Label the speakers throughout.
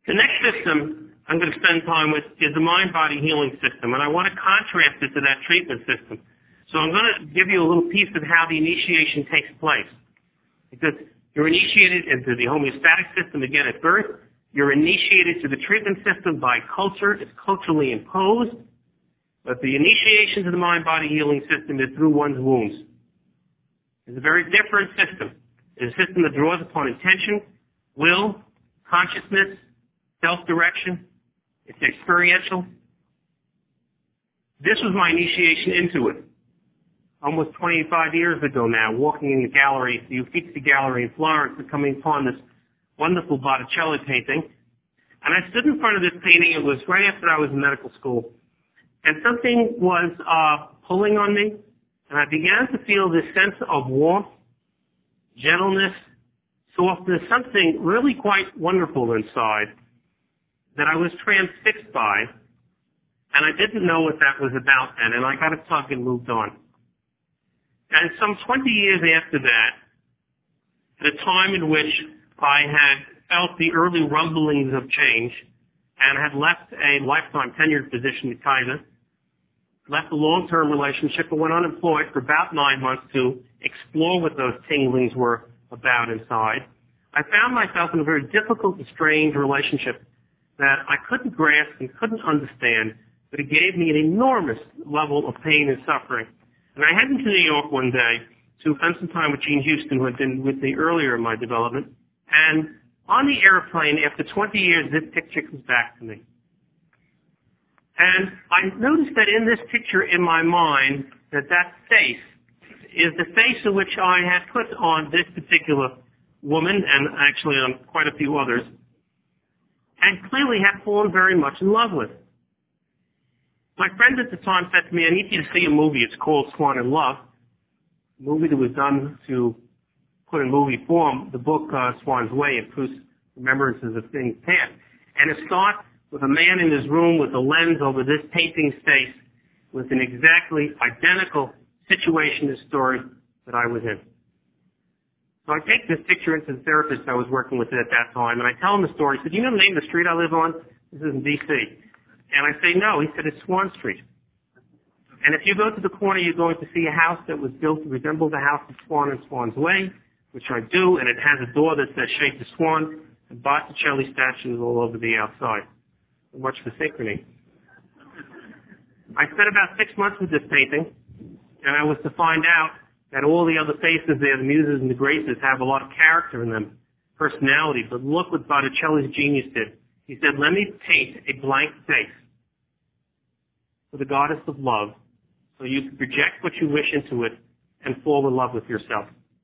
Speaker 1: The next system I'm going to spend time with is the mind-body healing system, and I want to contrast it to that treatment system. So I'm going to give you a little piece of how the initiation takes place. Because you're initiated into the homeostatic system again at birth. You're initiated to the treatment system by culture. It's culturally imposed. But the initiation to the mind-body healing system is through one's wounds. It's a very different system. It's a system that draws upon intention, will, consciousness, self-direction. It's experiential. This was my initiation into it. Almost 25 years ago now, walking in the gallery, the Uffizi Gallery in Florence, and coming upon this wonderful Botticelli painting. And I stood in front of this painting. It was right after I was in medical school. And something was pulling on me, and I began to feel this sense of warmth, gentleness, softness, something really quite wonderful inside that I was transfixed by, and I didn't know what that was about then, and I got a tug and moved on. And some 20 years after that, at a time in which I had felt the early rumblings of change and had left a lifetime tenured position at Kaiser, left a long-term relationship and went unemployed for about 9 months to explore what those tinglings were about inside, I found myself in a very difficult and strange relationship that I couldn't grasp and couldn't understand, but it gave me an enormous level of pain and suffering. And I headed to New York one day to spend some time with Gene Houston, who had been with me earlier in my development. And on the airplane, after 20 years, this picture comes back to me. And I noticed that in this picture in my mind, that face is the face in which I had put on this particular woman, and actually on quite a few others, and clearly had fallen very much in love with. My friend at the time said to me, I need you to see a movie. It's called Swan in Love, a movie that was done to put in movie form the book Swan's Way, of Proust's Remembrances of Things Past. And it starts with a man in his room with a lens over this painting's face with an exactly identical situation and story that I was in. So I take this picture into the therapist I was working with at that time, and I tell him the story. He said, you know the name of the street I live on? This is in D.C. And I say, no. He said, it's Swan Street. And if you go to the corner, you're going to see a house that was built to resemble the house of Swan in Swan's Way, which I do, and it has a door that says Shape the Swan, and Botticelli statues all over the outside. Much for synchrony. I spent about 6 months with this painting, and I was to find out that all the other faces there, the muses and the graces, have a lot of character in them, personality. But look what Botticelli's genius did. He said, let me paint a blank face for the goddess of love so you can project what you wish into it and fall in love with yourself.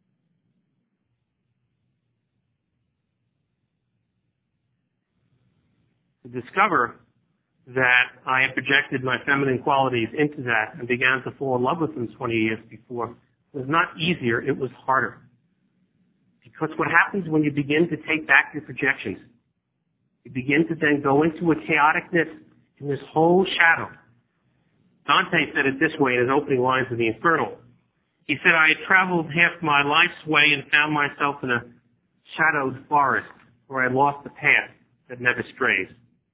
Speaker 1: To discover that I had projected my feminine qualities into that and began to fall in love with them 20 years before was not easier, it was harder. Because what happens when you begin to take back your projections, you begin to then go into a chaoticness in this whole shadow. Dante said it this way in his opening lines of the Infernal. He said, I had traveled half my life's way and found myself in a shadowed forest where I lost the path that never strays.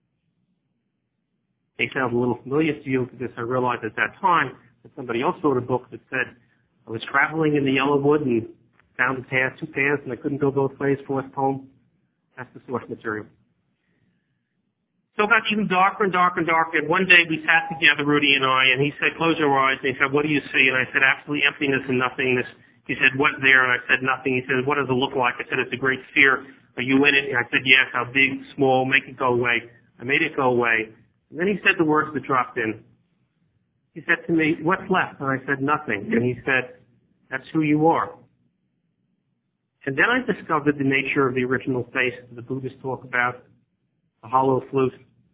Speaker 1: They sound a little familiar to you because I realized at that time that somebody else wrote a book that said, I was traveling in the yellow wood and found a path, 2 paths, and I couldn't go both ways, fourth poem. That's the source material. So it got even darker and darker and darker. And one day we sat together, Rudy and I, and he said, close your eyes. And he said, what do you see? And I said, absolutely emptiness and nothingness. He said, what's there? And I said, nothing. He said, what does it look like? I said, it's a great sphere. Are you in it? And I said, yes. How big, small, make it go away. I made it go away. And then he said the words that dropped in. He said to me, what's left? And I said, nothing. And he said, that's who you are. And then I discovered the nature of the original face that the Buddhists talk about, the hollow flute,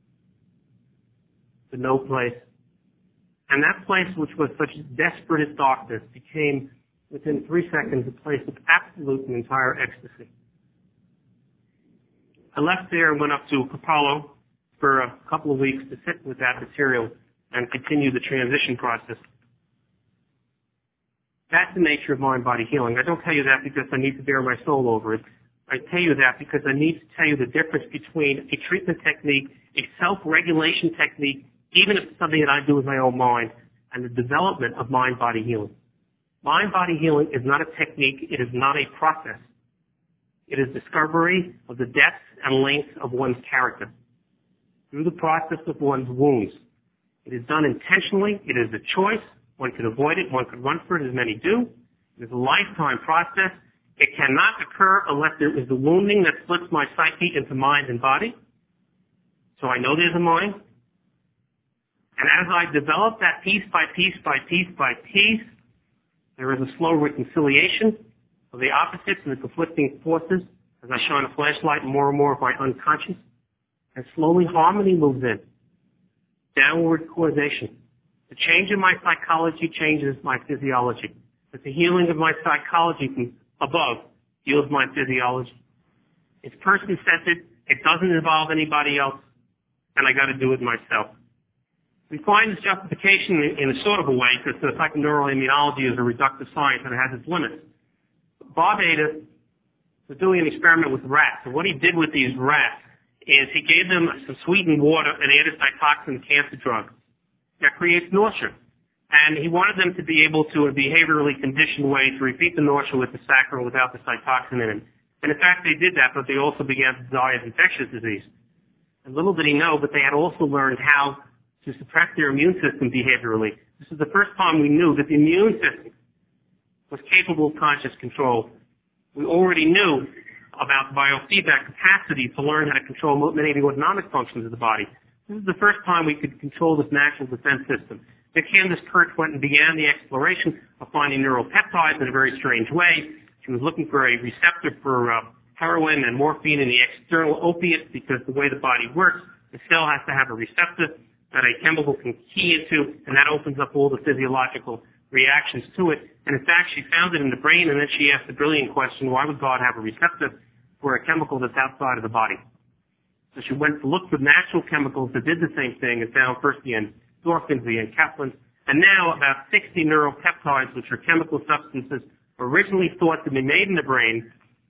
Speaker 1: the no place. And that place, which was such desperate darkness, became, within 3 seconds, a place of absolute and entire ecstasy. I left there and went up to Capallo for a couple of weeks to sit with that material and continue the transition process. That's the nature of mind-body healing. I don't tell you that because I need to bare my soul over it. I tell you that because I need to tell you the difference between a treatment technique, a self-regulation technique, even if it's something that I do with my own mind, and the development of mind-body healing. Mind-body healing is not a technique. It is not a process. It is discovery of the depth and length of one's character through the process of one's wounds. It is done intentionally. It is a choice. One could avoid it. One could run for it, as many do. It is a lifetime process. It cannot occur unless there is the wounding that splits my psyche into mind and body. So I know there's a mind. And as I develop that piece by piece by piece by piece, there is a slow reconciliation of the opposites and the conflicting forces as I shine a flashlight in more and more of my unconscious. And slowly harmony moves in. Downward causation. The change in my psychology changes my physiology. But the healing of my psychology from above heals my physiology. It's person-centered. It doesn't involve anybody else. And I got to do it myself. We find this justification in a sort of a way because the psychoneural immunology is a reductive science and it has its limits. Bob Ada was doing an experiment with rats. And what he did with these rats is he gave them some sweetened water and added cytoxin cancer drug that creates nausea. And he wanted them to be able to, in a behaviorally conditioned way, to repeat the nausea with the saccharin without the cytoxin in it. And in fact, they did that, but they also began to die of infectious disease. And little did he know, but they had also learned how to suppress their immune system behaviorally. This is the first time we knew that the immune system was capable of conscious control. We already knew about biofeedback capacity to learn how to control many of the autonomic functions of the body. This is the first time we could control this natural defense system. Then Candace Kurtz went and began the exploration of finding neuropeptides in a very strange way. She was looking for a receptor for heroin and morphine in the external opiates because the way the body works, the cell has to have a receptor that a chemical can key into, and that opens up all the physiological reactions to it. And in fact, she found it in the brain, and then she asked the brilliant question, why would God have a receptor for a chemical that's outside of the body? So she went to look for natural chemicals that did the same thing and found first the endorphins, the enkephalins, and now about 60 neuropeptides, which are chemical substances originally thought to be made in the brain.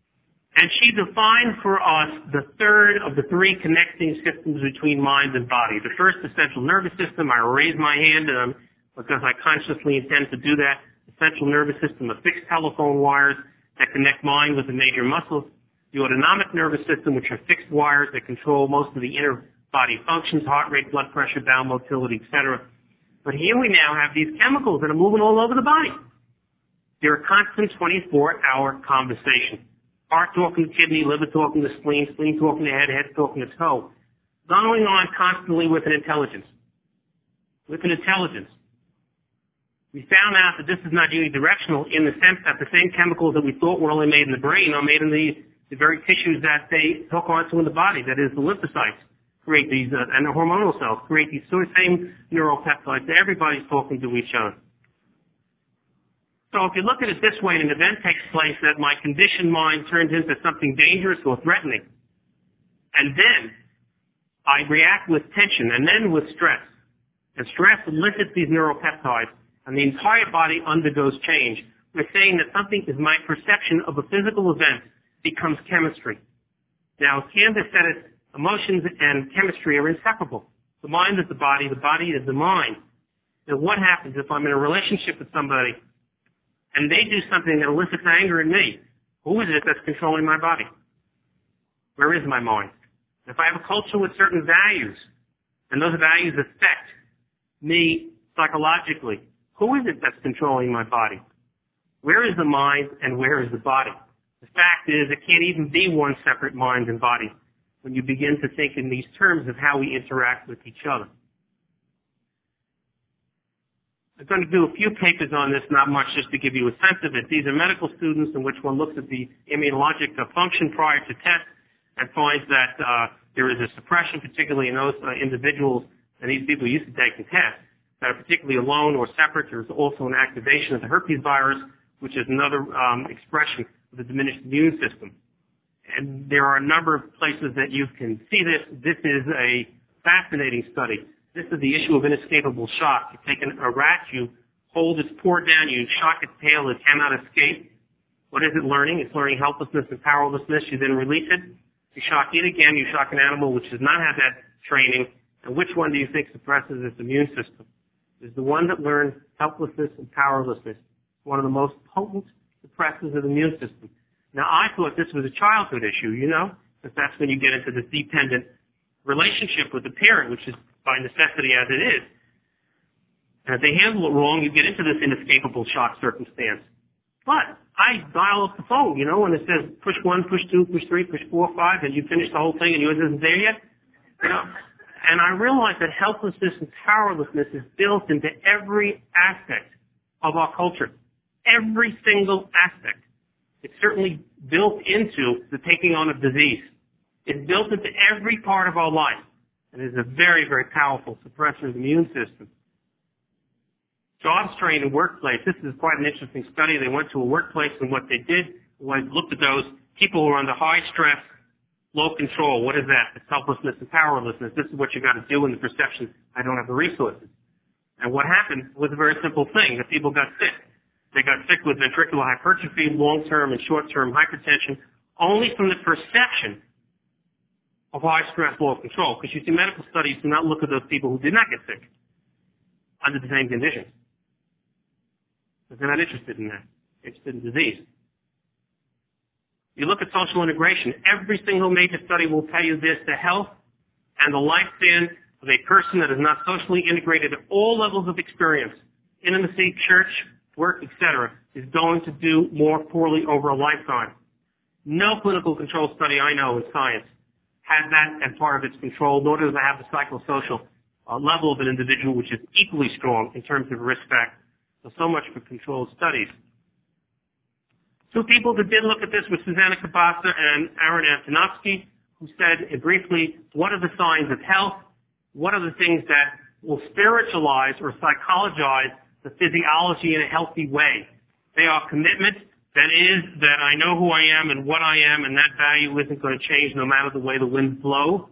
Speaker 1: And she defined for us the third of the three connecting systems between mind and body. The first, the central nervous system. I raise my hand because I consciously intend to do that. The central nervous system of fixed telephone wires that connect mind with the major muscles. The autonomic nervous system, which are fixed wires that control most of the inner body functions, heart rate, blood pressure, bowel motility, etc. But here we now have these chemicals that are moving all over the body. They're a constant 24-hour conversation. Heart talking to kidney, liver talking to spleen, spleen talking to head, head talking to toe. Going on constantly with an intelligence. With an intelligence. We found out that this is not unidirectional in the sense that the same chemicals that we thought were only made in the brain are made in the very tissues that they hook onto in the body, that is the lymphocytes, create these, and the hormonal cells create these same neuropeptides. Everybody's talking to each other. So if you look at it this way, an event takes place that my conditioned mind turns into something dangerous or threatening. And then I react with tension and then with stress. And stress elicits these neuropeptides, and the entire body undergoes change. We're saying that something is my perception of a physical event becomes chemistry. Now, as Candace said it, emotions and chemistry are inseparable. The mind is the body is the mind. Now, what happens if I'm in a relationship with somebody and they do something that elicits anger in me? Who is it that's controlling my body? Where is my mind? If I have a culture with certain values, and those values affect me psychologically, who is it that's controlling my body? Where is the mind and where is the body? The fact is, it can't even be one separate mind and body when you begin to think in these terms of how we interact with each other. I'm going to do a few papers on this, not much, just to give you a sense of it. These are medical students in which one looks at the immunologic function prior to test and finds that there is a suppression, particularly in those individuals, and these people used to take the test, that are particularly alone or separate. There's also an activation of the herpes virus, which is another expression of the diminished immune system. And there are a number of places that you can see this. This is a fascinating study. This is the issue of inescapable shock. You take a rat, you hold its paw down, you shock its tail, it cannot escape. What is it learning? It's learning helplessness and powerlessness. You then release it. You shock it again. You shock an animal which does not have that training. And which one do you think suppresses its immune system? Is the one that learns helplessness and powerlessness. One of the most potent suppressors of the immune system. Now, I thought this was a childhood issue, because that's when you get into this dependent relationship with the parent, which is by necessity as it is. And if they handle it wrong, you get into this inescapable shock circumstance. But I dial up the phone, when it says push 1, push 2, push 3, push 4, 5, and you finish the whole thing and yours isn't there yet. And I realized that helplessness and powerlessness is built into every aspect of our culture. Every single aspect. It's certainly built into the taking on of disease. It's built into every part of our life. And it is a very, very powerful suppressor of the immune system. Jobs trained in workplace. This is quite an interesting study. They went to a workplace, and what they did was looked at those people who are under high stress, low control. What is that? It's helplessness and powerlessness. This is what you got to do in the perception, I don't have the resources. And what happened was a very simple thing. The people got sick. They got sick with ventricular hypertrophy, long-term and short-term hypertension, only from the perception of high stress, low control. Because you see, medical studies do not look at those people who did not get sick under the same conditions. But they're not interested in that. They're interested in disease. You look at social integration. Every single major study will tell you this. The health and the lifespan of a person that is not socially integrated at all levels of experience, intimacy, church, work, etc., is going to do more poorly over a lifetime. No clinical control study I know in science has that as part of its control, nor does it have the psychosocial level of an individual, which is equally strong in terms of risk factor. So much for controlled studies. Two people that did look at this were Susanna Kabasa and Aaron Antonovsky, who said briefly, what are the signs of health? What are the things that will spiritualize or psychologize the physiology in a healthy way? They are commitment, that is, that I know who I am and what I am, and that value isn't going to change no matter the way the winds blow.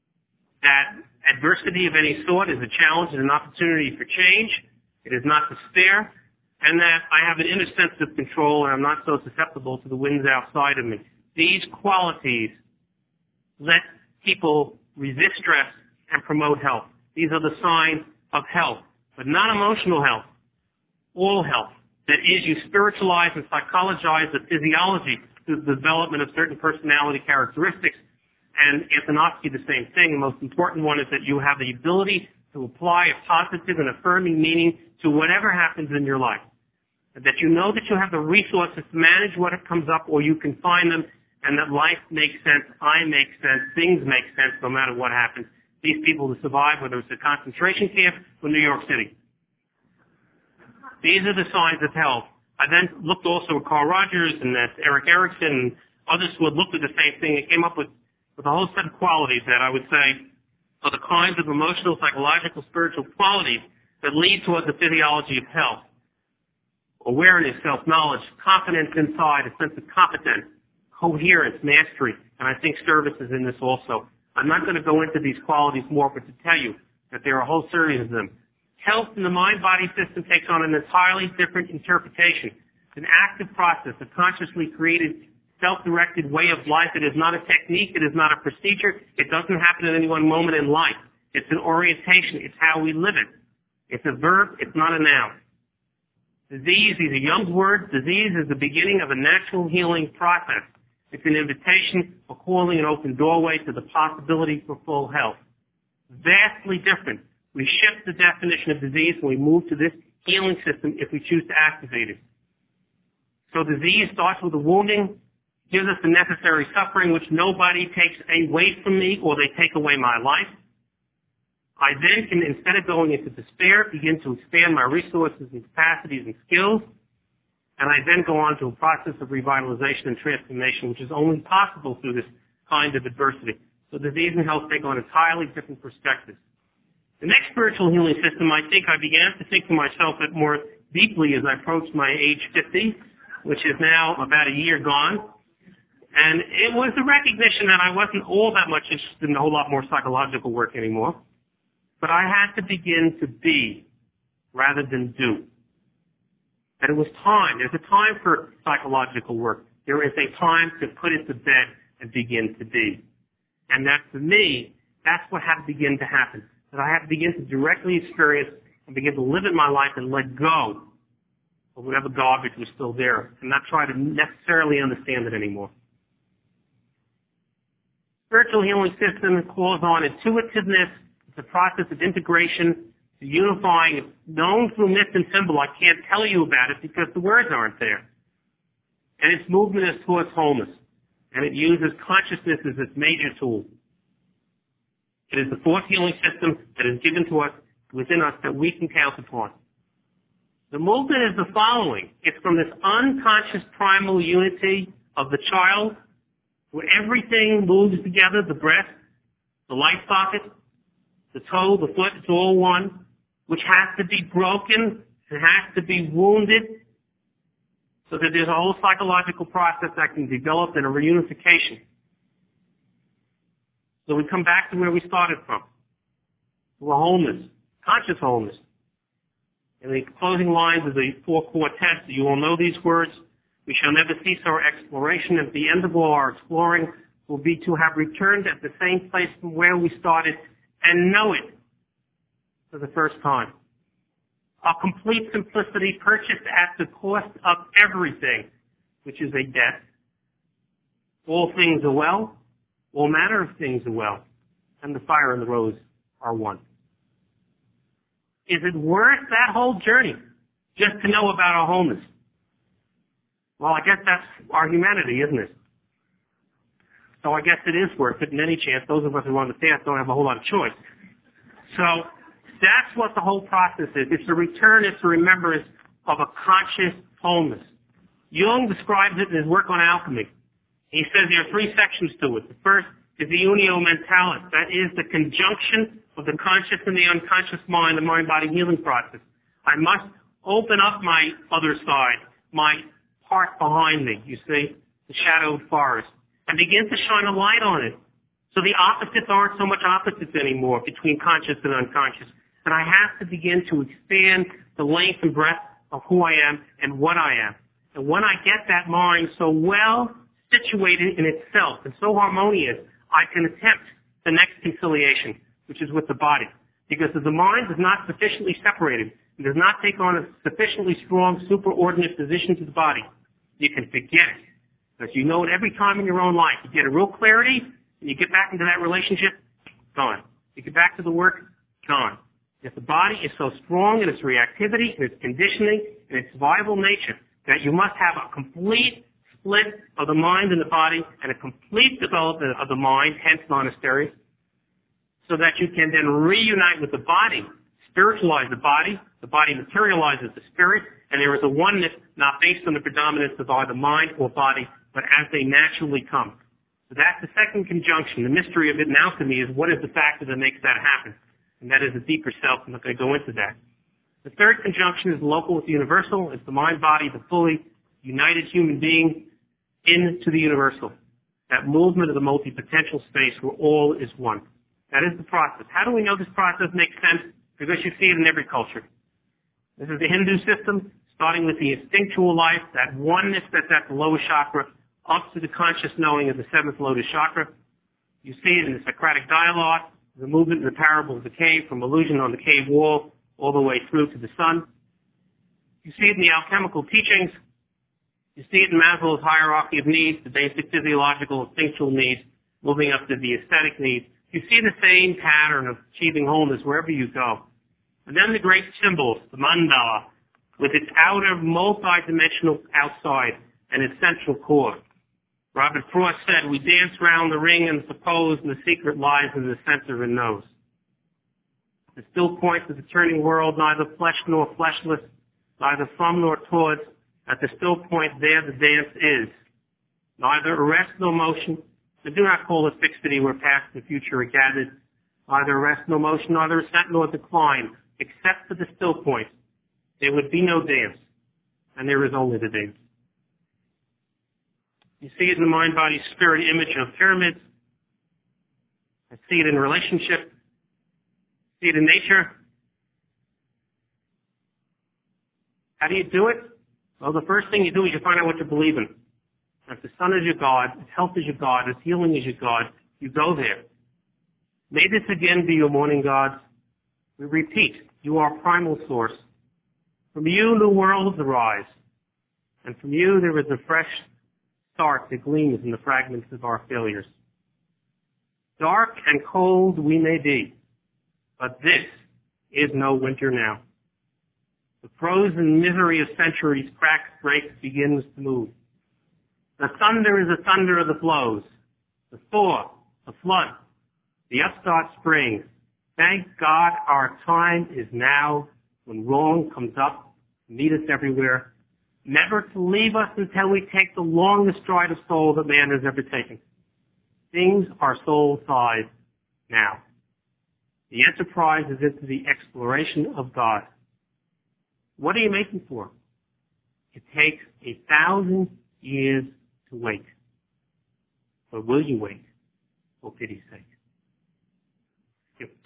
Speaker 1: That adversity of any sort is a challenge and an opportunity for change. It is not despair, and that I have an inner sense of control and I'm not so susceptible to the winds outside of me. These qualities let people resist stress and promote health. These are the signs of health, but not emotional health, all health. That is, you spiritualize and psychologize the physiology through the development of certain personality characteristics. And Antonovsky, the same thing. The most important one is that you have the ability to apply a positive and affirming meaning to whatever happens in your life. That you know that you have the resources to manage what comes up, or you can find them, and that life makes sense, I make sense, things make sense no matter what happens. These people who survive, whether it's a concentration camp or New York City. These are the signs of health. I then looked also at Carl Rogers and at Eric Erickson and others who had looked at the same thing and came up with a whole set of qualities that I would say are the kinds of emotional, psychological, spiritual qualities that lead towards the physiology of health. Awareness, self-knowledge, confidence inside, a sense of competence, coherence, mastery, and I think service is in this also. I'm not going to go into these qualities more, but to tell you that there are a whole series of them. Health in the mind-body system takes on an entirely different interpretation. It's an active process, a consciously created, self-directed way of life. It is not a technique. It is not a procedure. It doesn't happen at any one moment in life. It's an orientation. It's how we live it. It's a verb. It's not a noun. Disease, these are Jung's words. Disease is the beginning of a natural healing process. It's an invitation, a calling, an open doorway to the possibility for full health. Vastly different. We shift the definition of disease when we move to this healing system if we choose to activate it. So disease starts with a wounding, gives us the necessary suffering, which nobody takes away from me or they take away my life. I then can, instead of going into despair, begin to expand my resources and capacities and skills. And I then go on to a process of revitalization and transformation, which is only possible through this kind of adversity. So disease and health take on entirely different perspectives. The next spiritual healing system, I think I began to think to myself it more deeply as I approached my age 50, which is now about a year gone. And it was the recognition that I wasn't all that much interested in a whole lot more psychological work anymore. But I had to begin to be rather than do. that it was time. There's a time for psychological work. There is a time to put it to bed and begin to be. And that, for me, that's what had to begin to happen. That I had to begin to directly experience and begin to live in my life and let go of whatever garbage was still there and not try to necessarily understand it anymore. Spiritual healing system calls on intuitiveness. It's a process of integration, to unifying. It's known through myth and symbol. I can't tell you about it because the words aren't there. And its movement is towards wholeness. And it uses consciousness as its major tool. It is the fourth healing system that is given to us, within us, that we can count upon. The movement is the following. It's from this unconscious primal unity of the child, where everything moves together, the breath, the light socket, the toe, the foot, it's all one, which has to be broken, it has to be wounded, so that there's a whole psychological process that can develop in a reunification. So we come back to where we started from, to a wholeness, conscious wholeness. In the closing lines of the four quartets, you all know these words. We shall never cease our exploration. At the end of all our exploring will be to have returned at the same place from where we started and know it for the first time. A complete simplicity purchased at the cost of everything, which is a debt. All things are well. All manner of things are well. And the fire and the rose are one. Is it worth that whole journey just to know about our wholeness? Well, I guess that's our humanity, isn't it? So I guess it is worth it in any chance. Those of us who understand don't have a whole lot of choice. So that's what the whole process is. It's a return, it's a remembrance of a conscious wholeness. Jung describes it in his work on alchemy. He says there are three sections to it. The first is the unio mentalis. That is the conjunction of the conscious and the unconscious mind, the mind-body healing process. I must open up my other side, my part behind me, you see, the shadowed forest, and begin to shine a light on it. So the opposites aren't so much opposites anymore between conscious and unconscious. And I have to begin to expand the length and breadth of who I am and what I am. And when I get that mind so well situated in itself and so harmonious, I can attempt the next conciliation, which is with the body. Because if the mind is not sufficiently separated, and does not take on a sufficiently strong, superordinate position to the body, you can forget it. Because you know it every time in your own life. You get a real clarity, and you get back into that relationship, gone. You get back to the work, gone. If the body is so strong in its reactivity, in its conditioning, in its survival nature, that you must have a complete split of the mind and the body, and a complete development of the mind, hence monasteries, so that you can then reunite with the body, spiritualize the body materializes the spirit, and there is a oneness not based on the predominance of either mind or body, but as they naturally come. So that's the second conjunction. The mystery of it in alchemy is what is the factor that makes that happen? And that is a deeper self. I'm not going to go into that. The third conjunction is local with the universal. It's the mind-body, the fully united human being into the universal. That movement of the multi-potential space where all is one. That is the process. How do we know this process makes sense? Because you see it in every culture. This is the Hindu system, starting with the instinctual life, that oneness that's at the lowest chakra, up to the conscious knowing of the seventh lotus chakra. You see it in the Socratic dialogue, the movement in the parable of the cave, from illusion on the cave wall all the way through to the sun. You see it in the alchemical teachings. You see it in Maslow's hierarchy of needs, the basic physiological, instinctual needs, moving up to the aesthetic needs. You see the same pattern of achieving wholeness wherever you go. And then the great symbols, the mandala, with its outer multi-dimensional outside and its central core. Robert Frost said, we dance round the ring and suppose the secret lies in the center and nose. The still point of the turning world, neither flesh nor fleshless, neither from nor towards. At the still point there the dance is. Neither arrest nor motion. They do not call it fixity where past and future are gathered. Neither arrest nor motion, neither ascent nor decline. Except for the still point, there would be no dance. And there is only the dance. You see it in the mind, body, spirit image of pyramids. I see it in relationship. See it in nature. How do you do it? Well, the first thing you do is you find out what you believe in. If the sun is your God, if health is your God, if healing is your God, you go there. May this again be your morning God. We repeat, you are primal source. From you new worlds arise. And from you there is a fresh start that gleams in the fragments of our failures. Dark and cold we may be, but this is no winter now. The frozen misery of centuries cracks, breaks, begins to move. The thunder is the thunder of the flows, the thaw, the flood, the upstart spring. Thank God our time is now when wrong comes up to meet us everywhere, never to leave us until we take the longest stride of soul that man has ever taken. Things are soul-sized now. The enterprise is into the exploration of God. What are you making for? It takes 1,000 years to wait. But will you wait, for pity's sake? Thank you.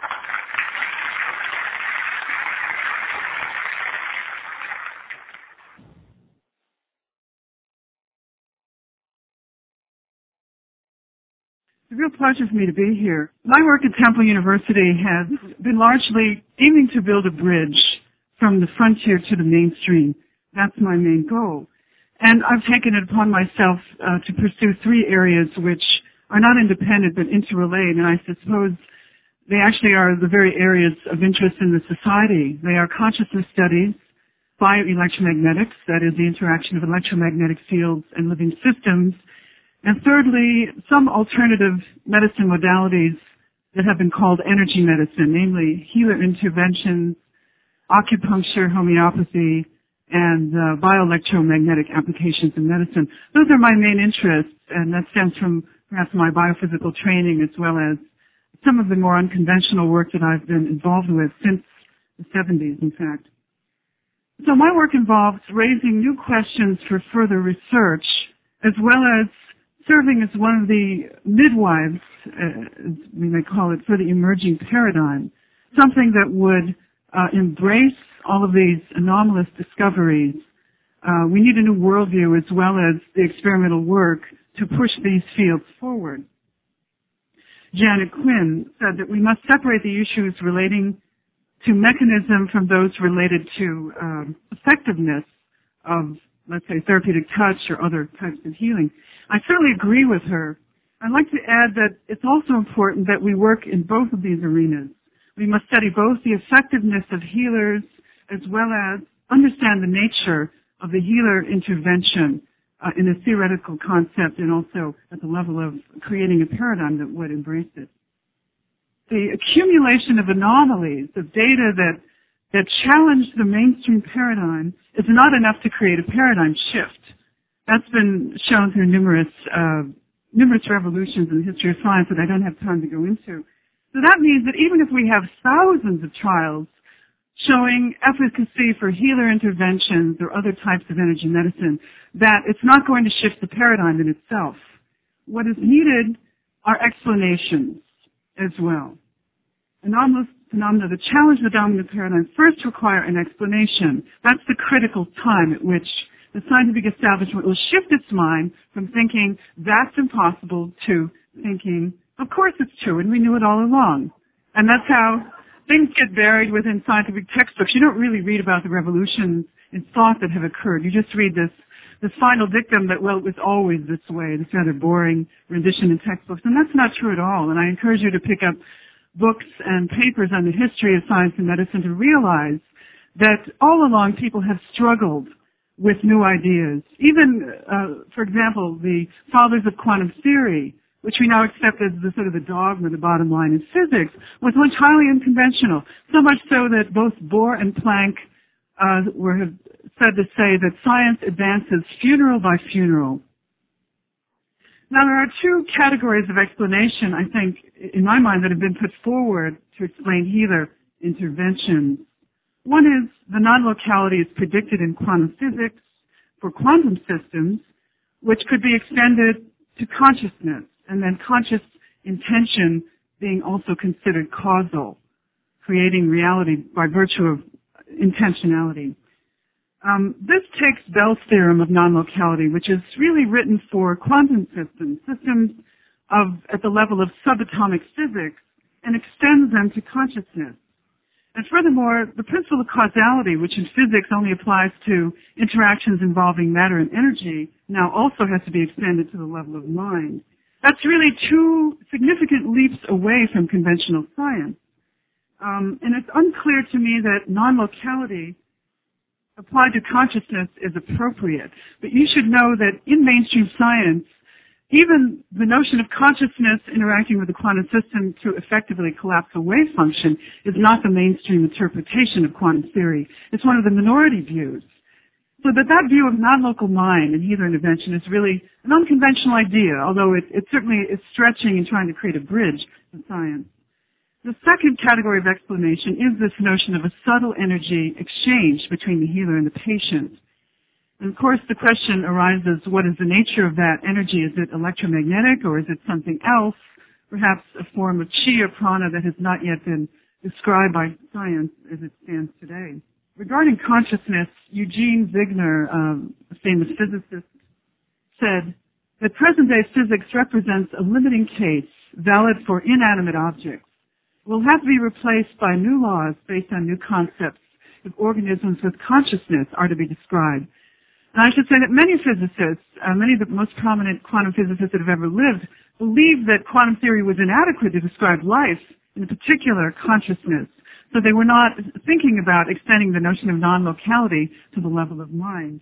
Speaker 2: It's a real pleasure for me to be here. My work at Temple University has been largely aiming to build a bridge from the frontier to the mainstream. That's my main goal. And I've taken it upon myself to pursue 3 areas which are not independent but interrelated, and I suppose they actually are the very areas of interest in the society. They are consciousness studies, bioelectromagnetics, that is the interaction of electromagnetic fields and living systems, and thirdly, some alternative medicine modalities that have been called energy medicine, namely healer interventions, acupuncture, homeopathy, and bioelectromagnetic applications in medicine. Those are my main interests, and that stems from perhaps my biophysical training as well as some of the more unconventional work that I've been involved with since the 70s, in fact. So my work involves raising new questions for further research, as well as serving as one of the midwives, as we may call it, for the emerging paradigm, something that would embrace all of these anomalous discoveries. We need a new worldview as well as the experimental work to push these fields forward. Janet Quinn said that we must separate the issues relating to mechanism from those related to effectiveness of, let's say, therapeutic touch or other types of healing. I certainly agree with her. I'd like to add that it's also important that we work in both of these arenas. We must study both the effectiveness of healers as well as understand the nature of the healer intervention in a theoretical concept and also at the level of creating a paradigm that would embrace it. The accumulation of anomalies, of data that challenge the mainstream paradigm is not enough to create a paradigm shift. That's been shown through numerous revolutions in the history of science that I don't have time to go into. So that means that even if we have thousands of trials showing efficacy for healer interventions or other types of energy medicine, that it's not going to shift the paradigm in itself. What is needed are explanations as well. Anomalous phenomena that challenge the dominant paradigm first require an explanation. That's the critical time at which the scientific establishment will shift its mind from thinking that's impossible to thinking, of course it's true, and we knew it all along. And that's how things get buried within scientific textbooks. You don't really read about the revolutions in thought that have occurred. You just read this final dictum that, well, it was always this way, this rather boring rendition in textbooks. And that's not true at all. And I encourage you to pick up books and papers on the history of science and medicine to realize that all along people have struggled with new ideas. Even, for example, the fathers of quantum theory, which we now accept as the sort of the dogma, the bottom line in physics, was once highly unconventional, so much so that both Bohr and Planck were said to say that science advances funeral by funeral. Now, there are 2 categories of explanation, I think, in my mind, that have been put forward to explain healer interventions. One is the non-locality is predicted in quantum physics for quantum systems, which could be extended to consciousness, and then conscious intention being also considered causal, creating reality by virtue of intentionality. This takes Bell's theorem of non-locality, which is really written for quantum systems at the level of subatomic physics, and extends them to consciousness. And furthermore, the principle of causality, which in physics only applies to interactions involving matter and energy, now also has to be extended to the level of mind. That's really two significant leaps away from conventional science. And it's unclear to me that non-locality applied to consciousness is appropriate. But you should know that in mainstream science, even the notion of consciousness interacting with the quantum system to effectively collapse a wave function is not the mainstream interpretation of quantum theory. It's one of the minority views. So that view of non-local mind and healer intervention is really an unconventional idea, although it certainly is stretching and trying to create a bridge to science. The second category of explanation is this notion of a subtle energy exchange between the healer and the patient. And of course, the question arises, what is the nature of that energy? Is it electromagnetic, or is it something else, perhaps a form of chi or prana that has not yet been described by science as it stands today? Regarding consciousness, Eugene Wigner, a famous physicist, said that present-day physics represents a limiting case valid for inanimate objects. It will have to be replaced by new laws based on new concepts if organisms with consciousness are to be described. And I should say that many physicists, many of the most prominent quantum physicists that have ever lived, believed that quantum theory was inadequate to describe life, in particular consciousness. So they were not thinking about extending the notion of non-locality to the level of mind.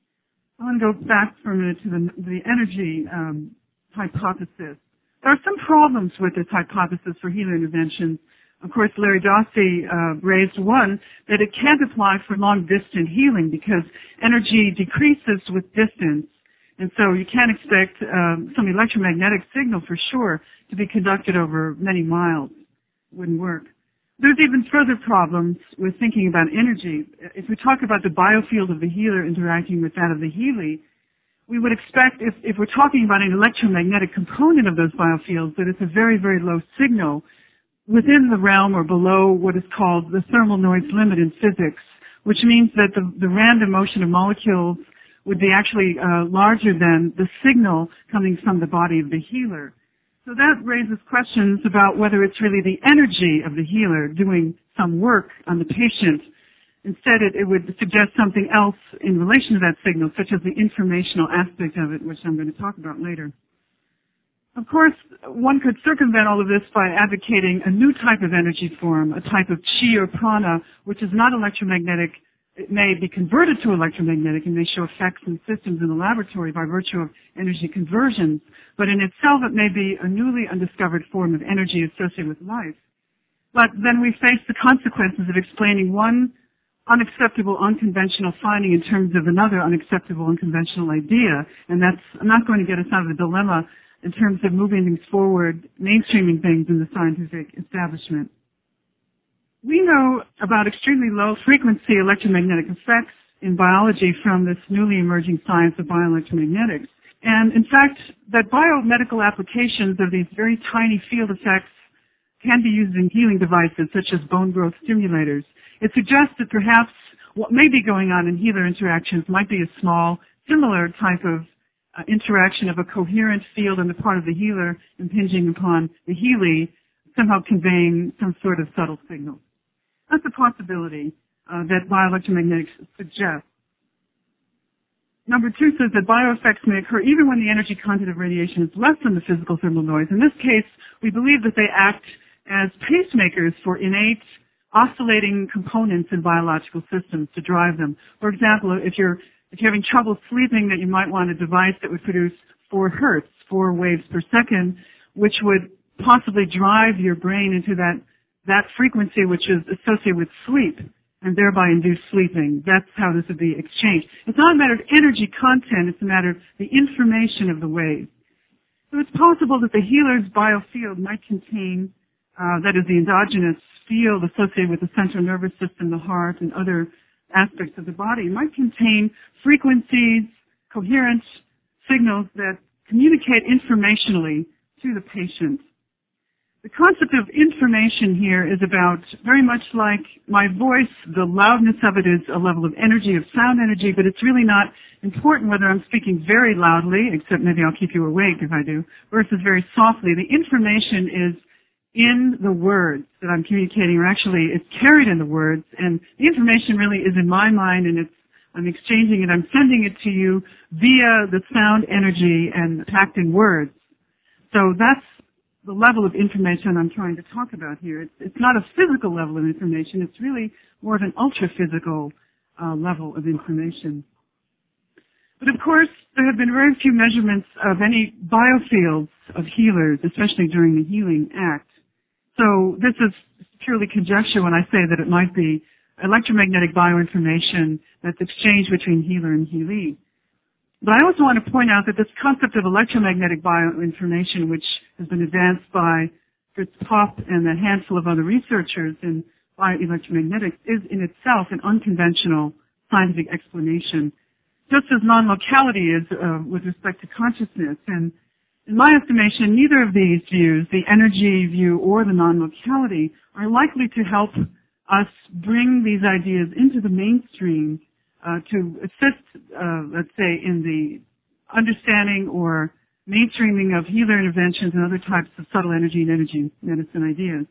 Speaker 2: I want to go back for a minute to the energy hypothesis. There are some problems with this hypothesis for healer interventions. Of course, Larry Dossey raised one, that it can't apply for long-distance healing because energy decreases with distance. And so you can't expect some electromagnetic signal for sure to be conducted over many miles. It wouldn't work. There's even further problems with thinking about energy. If we talk about the biofield of the healer interacting with that of the healer, we would expect, if we're talking about an electromagnetic component of those biofields, that it's a very, very low signal within the realm or below what is called the thermal noise limit in physics, which means that the random motion of molecules would be actually larger than the signal coming from the body of the healer. So that raises questions about whether it's really the energy of the healer doing some work on the patient. Instead, it would suggest something else in relation to that signal, such as the informational aspect of it, which I'm going to talk about later. Of course, one could circumvent all of this by advocating a new type of energy form, a type of chi or prana, which is not electromagnetic. It may be converted to electromagnetic and may show effects in systems in the laboratory by virtue of energy conversions, but in itself it may be a newly undiscovered form of energy associated with life. But then we face the consequences of explaining one unacceptable, unconventional finding in terms of another unacceptable, unconventional idea, and that's not going to get us out of the dilemma in terms of moving things forward, mainstreaming things in the scientific establishment. We know about extremely low frequency electromagnetic effects in biology from this newly emerging science of bioelectromagnetics. And in fact, that biomedical applications of these very tiny field effects can be used in healing devices such as bone growth stimulators. It suggests that perhaps what may be going on in healer interactions might be a small, similar type of interaction of a coherent field on the part of the healer impinging upon the healee, somehow conveying some sort of subtle signal. That's a possibility that bioelectromagnetics suggests. Number 2 says that bioeffects may occur even when the energy content of radiation is less than the physical thermal noise. In this case, we believe that they act as pacemakers for innate oscillating components in biological systems to drive them. For example, if you're having trouble sleeping, that you might want a device that would produce 4 hertz, 4 waves per second, which would possibly drive your brain into that frequency which is associated with sleep and thereby induce sleeping. That's how this would be exchanged. It's not a matter of energy content, it's a matter of the information of the wave. So it's possible that the healer's biofield might contain, that is the endogenous field associated with the central nervous system, the heart, and other aspects of the body, might contain frequencies, coherent signals that communicate informationally to the patient. The concept of information here is about very much like my voice. The loudness of it is a level of energy, of sound energy, but it's really not important whether I'm speaking very loudly, except maybe I'll keep you awake if I do, versus very softly. The information is in the words that I'm communicating, or actually it's carried in the words, and the information really is in my mind, and I'm exchanging it, I'm sending it to you via the sound energy and packed in words. So that's the level of information I'm trying to talk about here. It's not a physical level of information. It's really more of an ultra-physical level of information. But of course, there have been very few measurements of any biofields of healers, especially during the healing act. So this is purely conjecture when I say that it might be electromagnetic bioinformation that's exchanged between healer and healee. But I also want to point out that this concept of electromagnetic bioinformation, which has been advanced by Fritz Popp and a handful of other researchers in bioelectromagnetics, is in itself an unconventional scientific explanation, just as non-locality is with respect to consciousness. And in my estimation, neither of these views, the energy view or the non-locality, are likely to help us bring these ideas into the mainstream to assist, let's say, in the understanding or mainstreaming of healer interventions and other types of subtle energy and energy medicine ideas.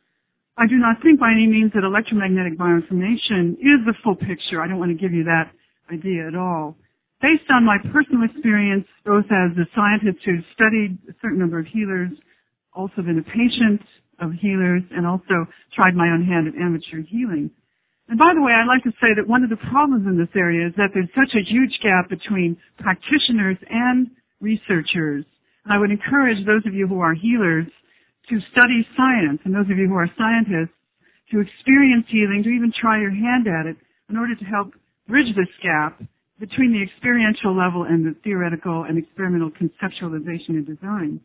Speaker 2: I do not think by any means that electromagnetic bioinformation is the full picture. I don't want to give you that idea at all. Based on my personal experience, both as a scientist who's studied a certain number of healers, also been a patient of healers, and also tried my own hand at amateur healing. And by the way, I'd like to say that one of the problems in this area is that there's such a huge gap between practitioners and researchers. And I would encourage those of you who are healers to study science, and those of you who are scientists to experience healing, to even try your hand at it in order to help bridge this gap between the experiential level and the theoretical and experimental conceptualization and design.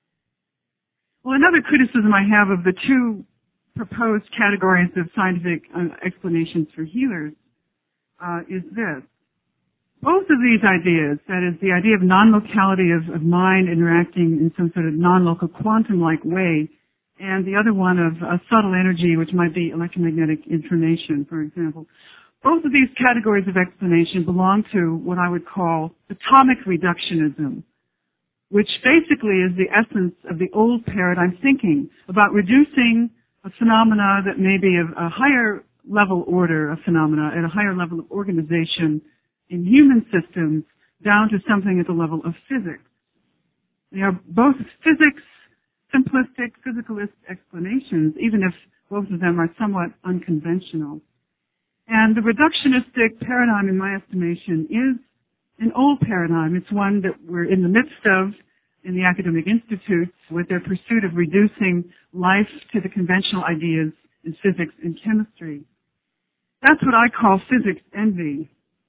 Speaker 2: Well, another criticism I have of the two proposed categories of scientific explanations for healers is this. Both of these ideas, that is the idea of non-locality of mind interacting in some sort of non-local quantum-like way, and the other one of subtle energy, which might be electromagnetic information, for example. Both of these categories of explanation belong to what I would call atomic reductionism, which basically is the essence of the old paradigm thinking about reducing a phenomena that may be of a higher level order of phenomena at a higher level of organization in human systems down to something at the level of physics. They are both physics, simplistic, physicalist explanations, even if both of them are somewhat unconventional. And the reductionistic paradigm, in my estimation, is an old paradigm. It's one that we're in the midst of in the academic institutes with their pursuit of reducing life to the conventional ideas in physics and chemistry. That's what I call physics envy.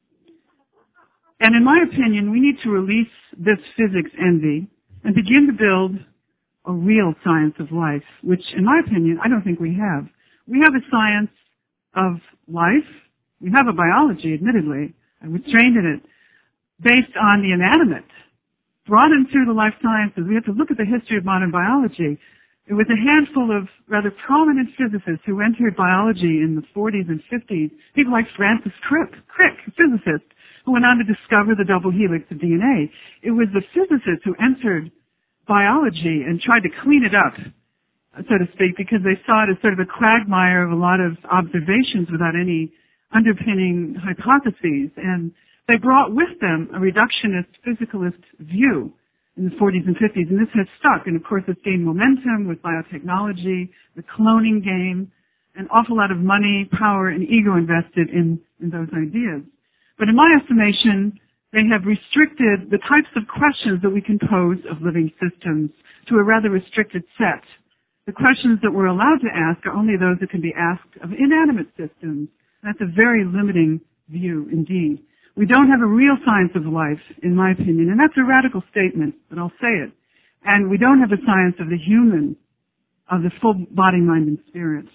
Speaker 2: And in my opinion, we need to release this physics envy and begin to build a real science of life, which, in my opinion, I don't think we have. We have a science of life. We have a biology, admittedly. I was trained in it, based on the inanimate, brought in through the life sciences. We have to look at the history of modern biology. It was a handful of rather prominent physicists who entered biology in the 40s and 50s, people like Francis Crick, a physicist, who went on to discover the double helix of DNA. It was the physicists who entered biology and tried to clean it up, so to speak, because they saw it as sort of a quagmire of a lot of observations without any underpinning hypotheses. And they brought with them a reductionist, physicalist view in the 40s and 50s, and this has stuck. And of course, it's gained momentum with biotechnology, the cloning game, an awful lot of money, power, and ego invested in those ideas. But in my estimation, they have restricted the types of questions that we can pose of living systems to a rather restricted set. The questions that we're allowed to ask are only those that can be asked of inanimate systems. That's a very limiting view indeed. We don't have a real science of life, in my opinion, and that's a radical statement, but I'll say it. And we don't have a science of the human, of the full body, mind, and spirit.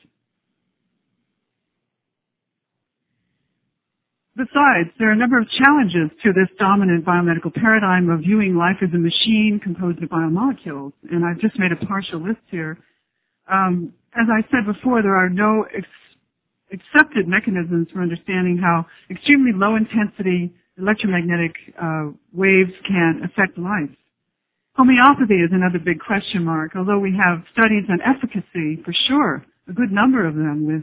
Speaker 2: Besides, there are a number of challenges to this dominant biomedical paradigm of viewing life as a machine composed of biomolecules, and I've just made a partial list here. As I said before, there are no accepted mechanisms for understanding how extremely low intensity electromagnetic waves can affect life. Homeopathy is another big question mark, although we have studies on efficacy for sure, a good number of them with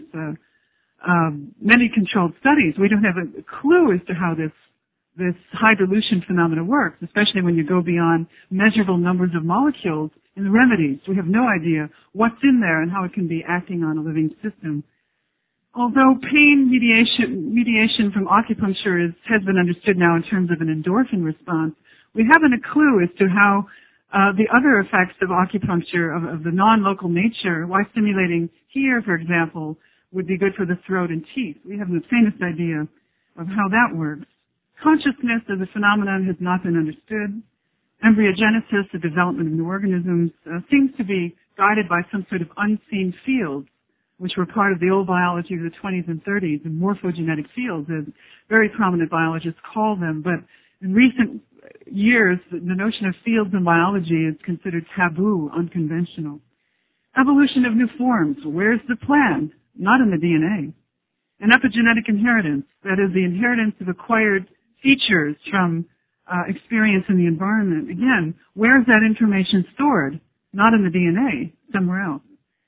Speaker 2: many controlled studies. We don't have a clue as to how this high dilution phenomena works, especially when you go beyond measurable numbers of molecules in the remedies. We have no idea what's in there and how it can be acting on a living system. Although pain mediation from acupuncture has been understood now in terms of an endorphin response, we haven't a clue as to how the other effects of acupuncture, of the non-local nature, why stimulating here, for example, would be good for the throat and teeth. We have the faintest idea of how that works. Consciousness as a phenomenon has not been understood. Embryogenesis, the development of new organisms, seems to be guided by some sort of unseen fields, which were part of the old biology of the 20s and 30s, and morphogenetic fields, as very prominent biologists call them. But in recent years, the notion of fields in biology is considered taboo, unconventional. Evolution of new forms. Where's the plan? Not in the DNA. And epigenetic inheritance, that is the inheritance of acquired features from experience in the environment. Again, where is that information stored? Not in the DNA, somewhere else.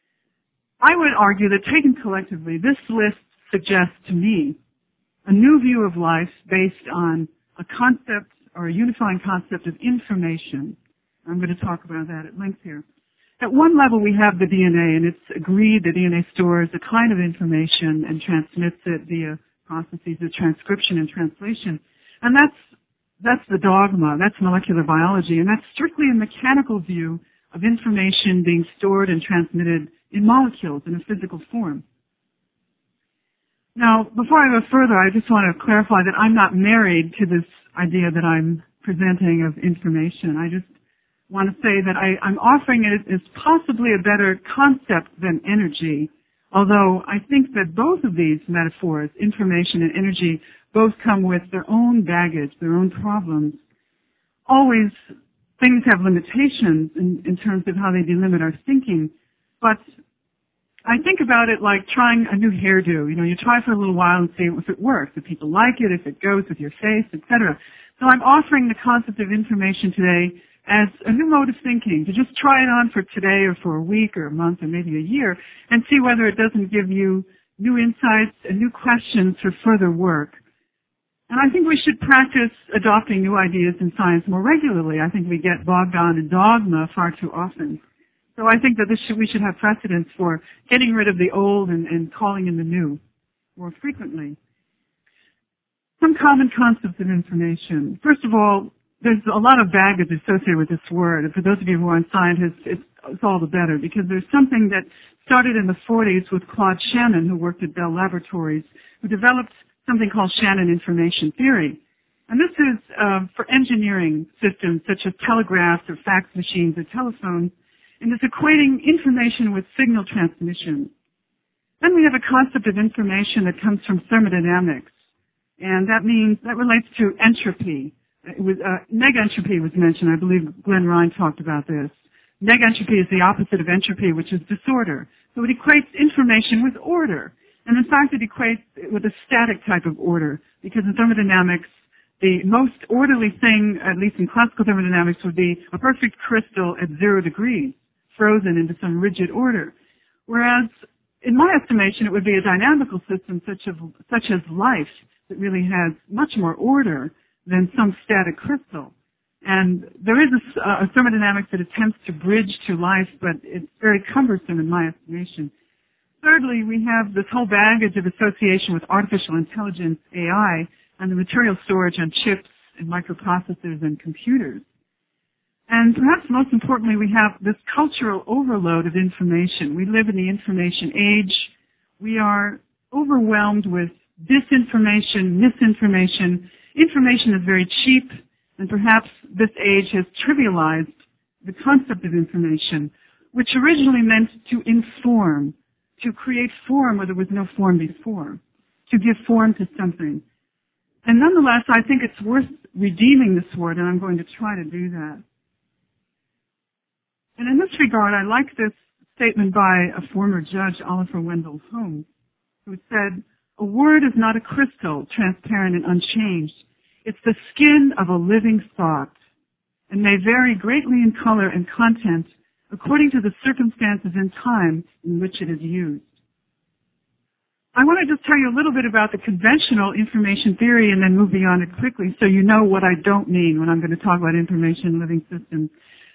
Speaker 2: I would argue that taken collectively, this list suggests to me a new view of life based on a concept or a unifying concept of information. I'm going to talk about that at length here. At one level, we have the DNA, and it's agreed that DNA stores a kind of information and transmits it via processes of transcription and translation. And that's the dogma. That's molecular biology, and that's strictly a mechanical view of information being stored and transmitted in molecules in a physical form. Now, before I go further, I just want to clarify that I'm not married to this idea that I'm presenting of information. I just want to say that I'm offering it as possibly a better concept than energy, although I think that both of these metaphors, information and energy, both come with their own baggage, their own problems. Always, things have limitations in terms of how they delimit our thinking, but I think about it like trying a new hairdo. You try for a little while and see if it works, if people like it, if it goes with your face, etc. So I'm offering the concept of information today as a new mode of thinking, to just try it on for today or for a week or a month or maybe a year and see whether it doesn't give you new insights and new questions for further work. And I think we should practice adopting new ideas in science more regularly. I think we get bogged down in dogma far too often. So I think that we should have precedence for getting rid of the old and calling in the new more frequently. Some common concepts of information. First of all, there's a lot of baggage associated with this word. And for those of you who aren't scientists, it's all the better, because there's something that started in the 40s with Claude Shannon, who worked at Bell Laboratories, who developed something called Shannon information theory. And this is for engineering systems such as telegraphs or fax machines or telephones, and it's equating information with signal transmission. Then we have a concept of information that comes from thermodynamics, and that relates to entropy. Neg-entropy was mentioned. I believe Glenn Ryan talked about this. Neg-entropy is the opposite of entropy, which is disorder. So it equates information with order. And in fact, it equates it with a static type of order, because in thermodynamics, the most orderly thing, at least in classical thermodynamics, would be a perfect crystal at 0 degrees, frozen into some rigid order. Whereas, in my estimation, it would be a dynamical system such as life that really has much more order than some static crystal. And there is a thermodynamics that attempts to bridge to life, but it's very cumbersome in my estimation. Thirdly, we have this whole baggage of association with artificial intelligence, AI, and the material storage on chips and microprocessors and computers. And perhaps most importantly, we have this cultural overload of information. We live in the information age. We are overwhelmed with disinformation, misinformation. Information is very cheap, and perhaps this age has trivialized the concept of information, which originally meant to inform, to create form where there was no form before, to give form to something. And nonetheless, I think it's worth redeeming this word, and I'm going to try to do that. And in this regard, I like this statement by a former judge, Oliver Wendell Holmes, who said, "A word is not a crystal, transparent and unchanged. It's the skin of a living thought, and may vary greatly in color and content according to the circumstances and time in which it is used." I want to just tell you a little bit about the conventional information theory and then move beyond it quickly so you know what I don't mean when I'm going to talk about information living systems.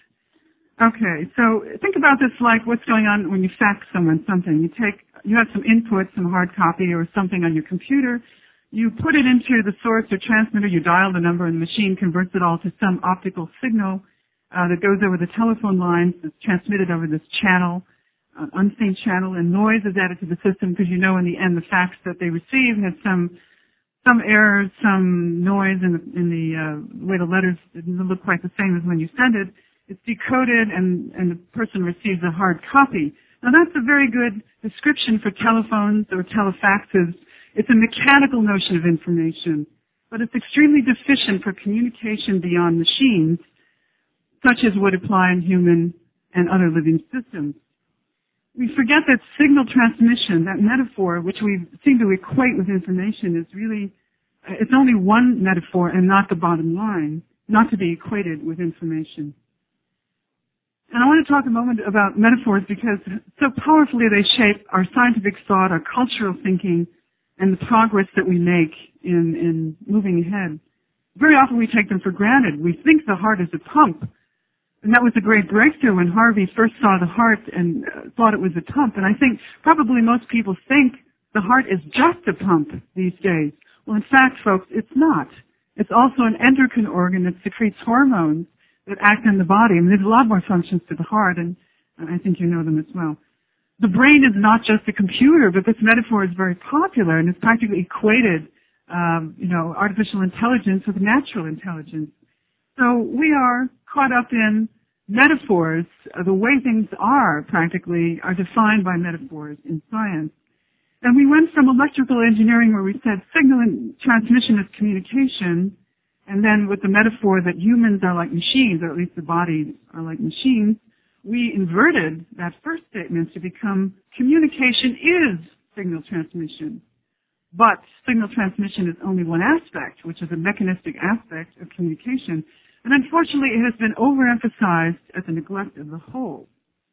Speaker 2: Okay, so think about this like what's going on when you fax someone something. You have some input, some hard copy or something on your computer. You put it into the source or transmitter, you dial the number, and the machine converts it all to some optical signal that goes over the telephone lines, that's transmitted over this channel, unseen channel, and noise is added to the system because you know in the end the fax that they receive has some errors, some noise in the way the letters didn't look quite the same as when you send it. It's decoded and the person receives a hard copy. Now that's a very good description for telephones or telefaxes. It's a mechanical notion of information, but it's extremely deficient for communication beyond machines, such as would apply in human and other living systems. We forget that signal transmission, that metaphor, which we seem to equate with information, is really, it's only one metaphor and not the bottom line, not to be equated with information. And I want to talk a moment about metaphors because so powerfully they shape our scientific thought, our cultural thinking, and the progress that we make in moving ahead. Very often we take them for granted. We think the heart is a pump. And that was a great breakthrough when Harvey first saw the heart and thought it was a pump. And I think probably most people think the heart is just a pump these days. Well, in fact, folks, it's not. It's also an endocrine organ that secretes hormones that act in the body. I mean, there's a lot more functions to the heart, and I think you know them as well. The brain is not just a computer, but this metaphor is very popular, and it's practically equated, artificial intelligence with natural intelligence. So we are caught up in metaphors. The way things are practically are defined by metaphors in science. And we went from electrical engineering where we said signal and transmission is communication, and then with the metaphor that humans are like machines, or at least the bodies are like machines, we inverted that first statement to become communication is signal transmission. But signal transmission is only one aspect, which is a mechanistic aspect of communication. And unfortunately, it has been overemphasized at the neglect of the whole.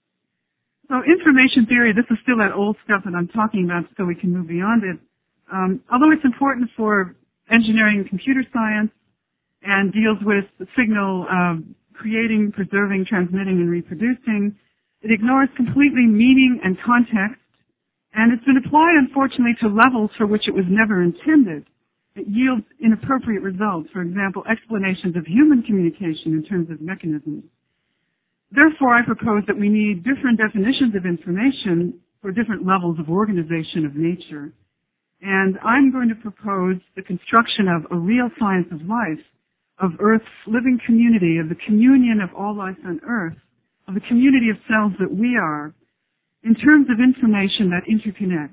Speaker 2: So information theory, this is still that old stuff that I'm talking about so we can move beyond it. Although it's important for engineering and computer science and deals with the signal creating, preserving, transmitting, and reproducing, it ignores completely meaning and context. And it's been applied, unfortunately, to levels for which it was never intended. It yields inappropriate results, for example, explanations of human communication in terms of mechanisms. Therefore, I propose that we need different definitions of information for different levels of organization of nature. And I'm going to propose the construction of a real science of life, of Earth's living community, of the communion of all life on Earth, of the community of cells that we are, in terms of information that interconnects.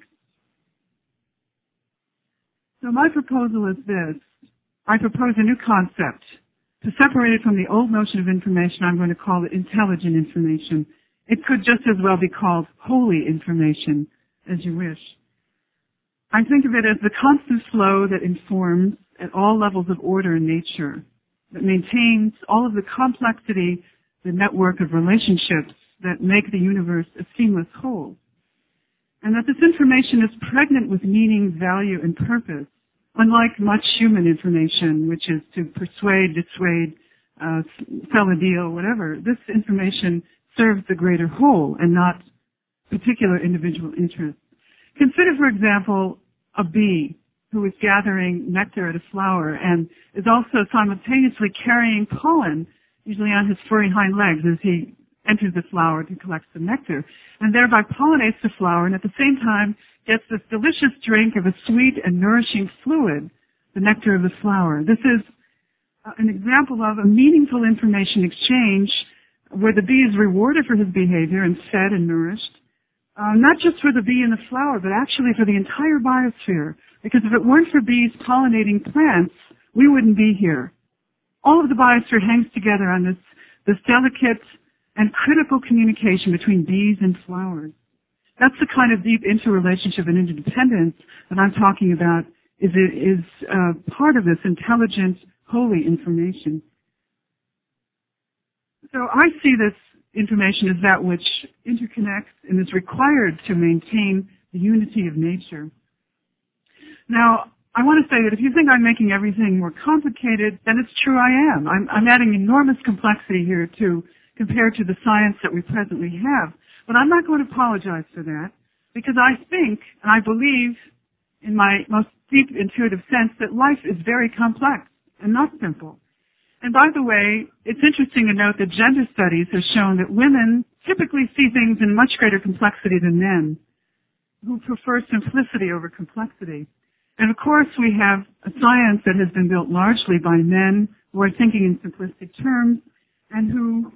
Speaker 2: So my proposal is this. I propose a new concept. To separate it from the old notion of information, I'm going to call it intelligent information. It could just as well be called holy information, as you wish. I think of it as the constant flow that informs at all levels of order in nature, that maintains all of the complexity, the network of relationships that make the universe a seamless whole. And that this information is pregnant with meaning, value, and purpose, unlike much human information, which is to persuade, dissuade, sell a deal, whatever. This information serves the greater whole and not particular individual interests. Consider, for example, a bee who is gathering nectar at a flower and is also simultaneously carrying pollen, usually on his furry hind legs as he enters the flower to collect the nectar, and thereby pollinates the flower and at the same time gets this delicious drink of a sweet and nourishing fluid, the nectar of the flower. This is an example of a meaningful information exchange where the bee is rewarded for his behavior and fed and nourished, not just for the bee and the flower, but actually for the entire biosphere. Because if it weren't for bees pollinating plants, we wouldn't be here. All of the biosphere hangs together on this delicate and critical communication between bees and flowers. That's the kind of deep interrelationship and interdependence that I'm talking about is part of this intelligent, holy information. So I see this information as that which interconnects and is required to maintain the unity of nature. Now, I want to say that if you think I'm making everything more complicated, then it's true I am. I'm adding enormous complexity here compared to the science that we presently have. But I'm not going to apologize for that because I think and I believe in my most deep intuitive sense that life is very complex and not simple. And by the way, it's interesting to note that gender studies have shown that women typically see things in much greater complexity than men, who prefer simplicity over complexity. And of course, we have a science that has been built largely by men who are thinking in simplistic terms and who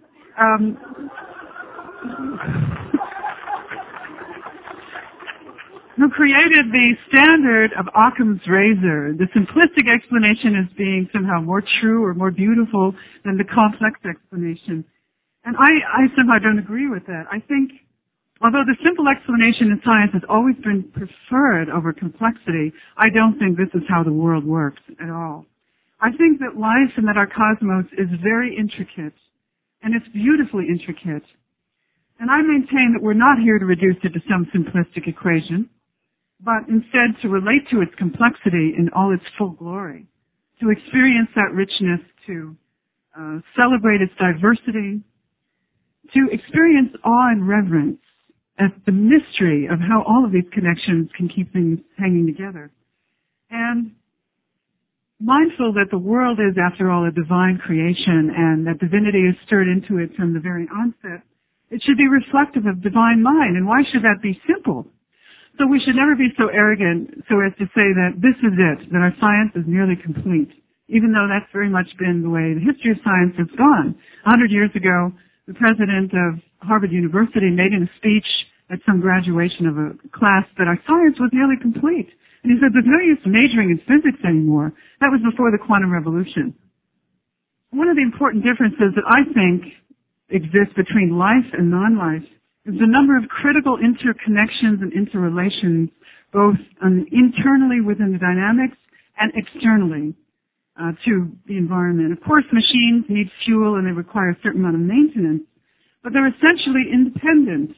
Speaker 2: created the standard of Occam's razor. The simplistic explanation as being somehow more true or more beautiful than the complex explanation. And I somehow don't agree with that. I think, although the simple explanation in science has always been preferred over complexity, I don't think this is how the world works at all. I think that life and that our cosmos is very intricate, and it's beautifully intricate. And I maintain that we're not here to reduce it to some simplistic equation, but instead to relate to its complexity in all its full glory, to experience that richness, to celebrate its diversity, to experience awe and reverence at the mystery of how all of these connections can keep things hanging together. And mindful that the world is, after all, a divine creation and that divinity is stirred into it from the very onset, it should be reflective of divine mind. And why should that be simple? So we should never be so arrogant so as to say that this is it, that our science is nearly complete, even though that's very much been the way the history of science has gone. 100 years ago, the president of Harvard University made in a speech at some graduation of a class that our science was nearly complete. And he said, there's no use majoring in physics anymore. That was before the quantum revolution. One of the important differences that I think exists between life and non-life is the number of critical interconnections and interrelations, both internally within the dynamics and externally to the environment. Of course, machines need fuel and they require a certain amount of maintenance, but they're essentially independent.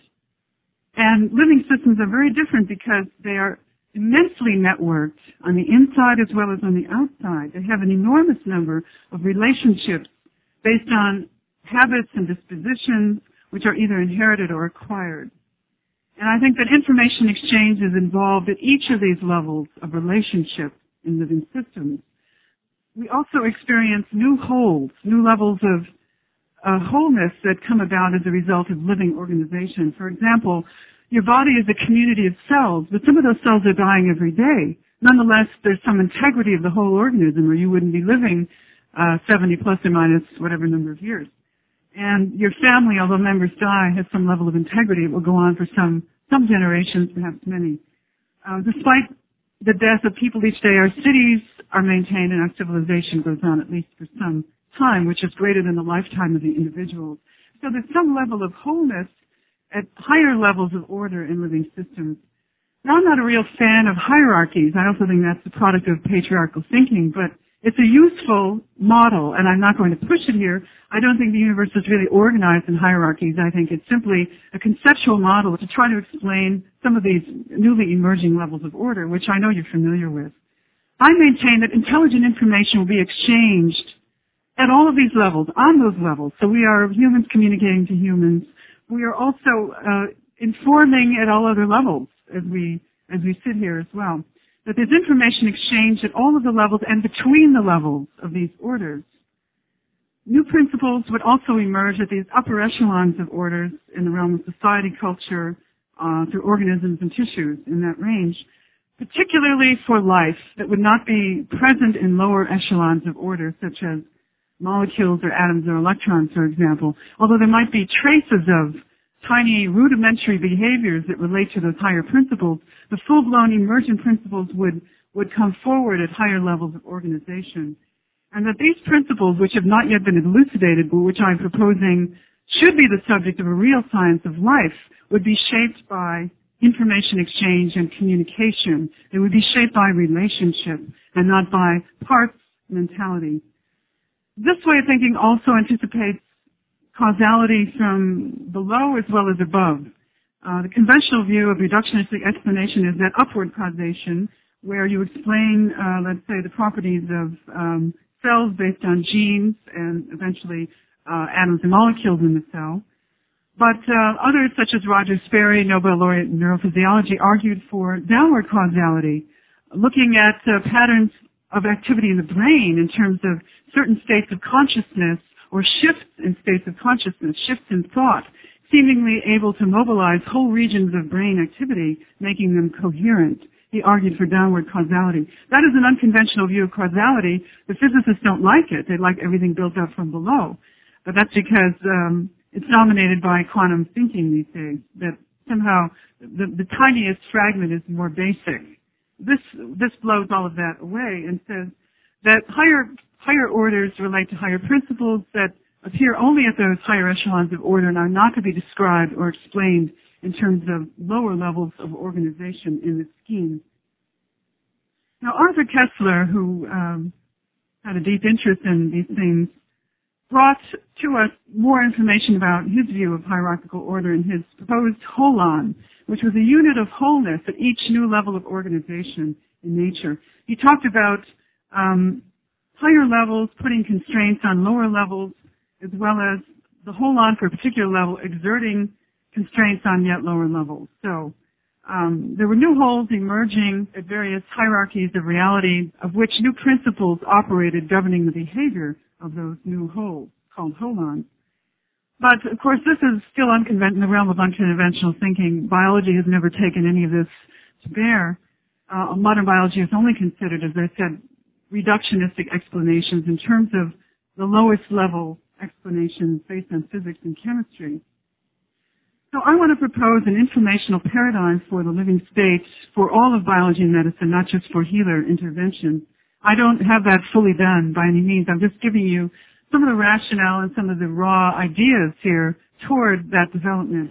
Speaker 2: And living systems are very different because they are immensely networked on the inside as well as on the outside. They have an enormous number of relationships based on habits and dispositions which are either inherited or acquired. And I think that information exchange is involved at each of these levels of relationship in living systems. We also experience new wholes, new levels of wholeness that come about as a result of living organization. For example, your body is a community of cells, but some of those cells are dying every day. Nonetheless, there's some integrity of the whole organism, or you wouldn't be living 70 plus or minus whatever number of years. And your family, although members die, has some level of integrity. It will go on for some generations, perhaps many. Despite the death of people each day, our cities are maintained and our civilization goes on at least for some time, which is greater than the lifetime of the individuals. So there's some level of wholeness at higher levels of order in living systems. Now, I'm not a real fan of hierarchies. I also think that's the product of patriarchal thinking, but it's a useful model, and I'm not going to push it here. I don't think the universe is really organized in hierarchies. I think it's simply a conceptual model to try to explain some of these newly emerging levels of order, which I know you're familiar with. I maintain that intelligent information will be exchanged at all of these levels, on those levels. So we are humans communicating to humans. We are also informing at all other levels as we sit here as well. That there's information exchanged at all of the levels and between the levels of these orders. New principles would also emerge at these upper echelons of orders in the realm of society, culture, through organisms and tissues in that range, particularly for life that would not be present in lower echelons of order, such as molecules or atoms or electrons, for example, although there might be traces of tiny rudimentary behaviors that relate to those higher principles, the full-blown emergent principles would come forward at higher levels of organization. And that these principles, which have not yet been elucidated, but which I'm proposing should be the subject of a real science of life would be shaped by information exchange and communication. It would be shaped by relationship and not by parts mentality. This way of thinking also anticipates causality from below as well as above. The conventional view of reductionistic explanation is that upward causation, where you explain, let's say, the properties of cells based on genes and eventually atoms and molecules in the cell. But others, such as Roger Sperry, Nobel laureate in neurophysiology, argued for downward causality, looking at patterns of activity in the brain in terms of certain states of consciousness or shifts in states of consciousness, shifts in thought, seemingly able to mobilize whole regions of brain activity, making them coherent. He argued for downward causality. That is an unconventional view of causality. The physicists don't like it. They like everything built up from below. But that's because it's dominated by quantum thinking these days, that somehow the tiniest fragment is more basic. This blows all of that away and says that higher orders relate to higher principles that appear only at those higher echelons of order and are not to be described or explained in terms of lower levels of organization in the scheme. Now, Arthur Koestler, who had a deep interest in these things, brought to us more information about his view of hierarchical order in his proposed holon, which was a unit of wholeness at each new level of organization in nature. He talked about higher levels putting constraints on lower levels, as well as the holon for a particular level exerting constraints on yet lower levels. So there were new holes emerging at various hierarchies of reality, of which new principles operated governing the behavior of those new holes, called holons. But, of course, this is still in the realm of unconventional thinking. Biology has never taken any of this to bear. Modern biology has only considered, as I said, reductionistic explanations in terms of the lowest level explanations based on physics and chemistry. So I want to propose an informational paradigm for the living state for all of biology and medicine, not just for healer intervention. I don't have that fully done by any means. I'm just giving you some of the rationale and some of the raw ideas here toward that development.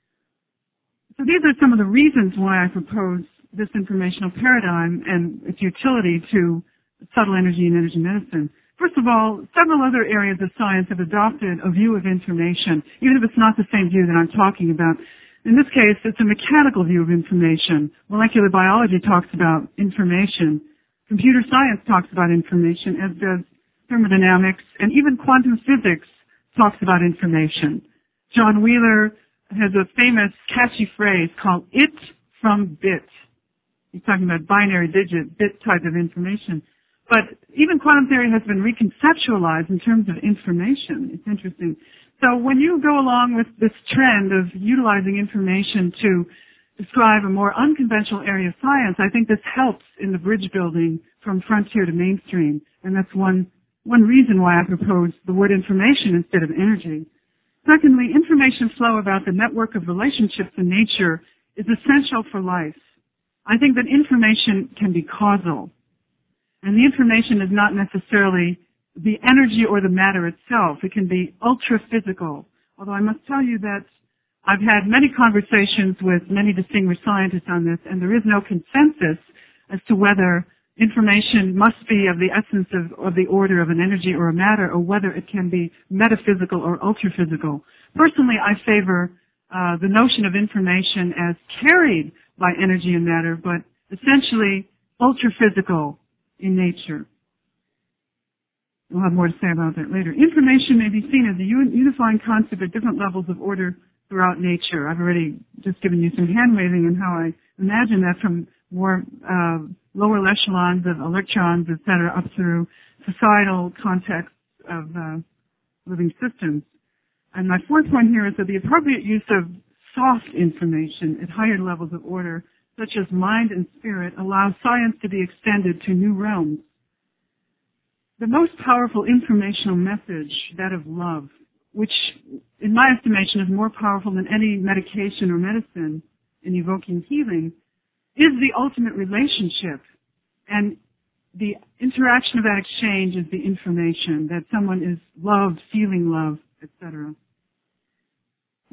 Speaker 2: So these are some of the reasons why I propose this informational paradigm and its utility to subtle energy and energy medicine. First of all, several other areas of science have adopted a view of information, even if it's not the same view that I'm talking about. In this case, it's a mechanical view of information. Molecular biology talks about information. Computer science talks about information, as does thermodynamics, and even quantum physics talks about information. John Wheeler has a famous catchy phrase called "it from bit." He's talking about binary digit, bit type of information. But even quantum theory has been reconceptualized in terms of information. It's interesting. So when you go along with this trend of utilizing information to describe a more unconventional area of science, I think this helps in the bridge building from frontier to mainstream. And that's one reason why I propose the word information instead of energy. Secondly, information flow about the network of relationships in nature is essential for life. I think that information can be causal. And the information is not necessarily the energy or the matter itself. It can be ultra-physical. Although I must tell you that I've had many conversations with many distinguished scientists on this, and there is no consensus as to whether information must be of the essence of the order of an energy or a matter, or whether it can be metaphysical or ultra-physical. Personally, I favor the notion of information as carried by energy and matter, but essentially ultra-physical in nature. We'll have more to say about that later. Information may be seen as a unifying concept at different levels of order throughout nature. I've already just given you some hand-waving on how I imagine that from more lower echelons of electrons, et cetera, up through societal contexts of living systems. And my fourth point here is that the appropriate use of soft information at higher levels of order, such as mind and spirit, allows science to be extended to new realms. The most powerful informational message, that of love, which in my estimation is more powerful than any medication or medicine in evoking healing, is the ultimate relationship. And the interaction of that exchange is the information, that someone is loved, feeling love, etc.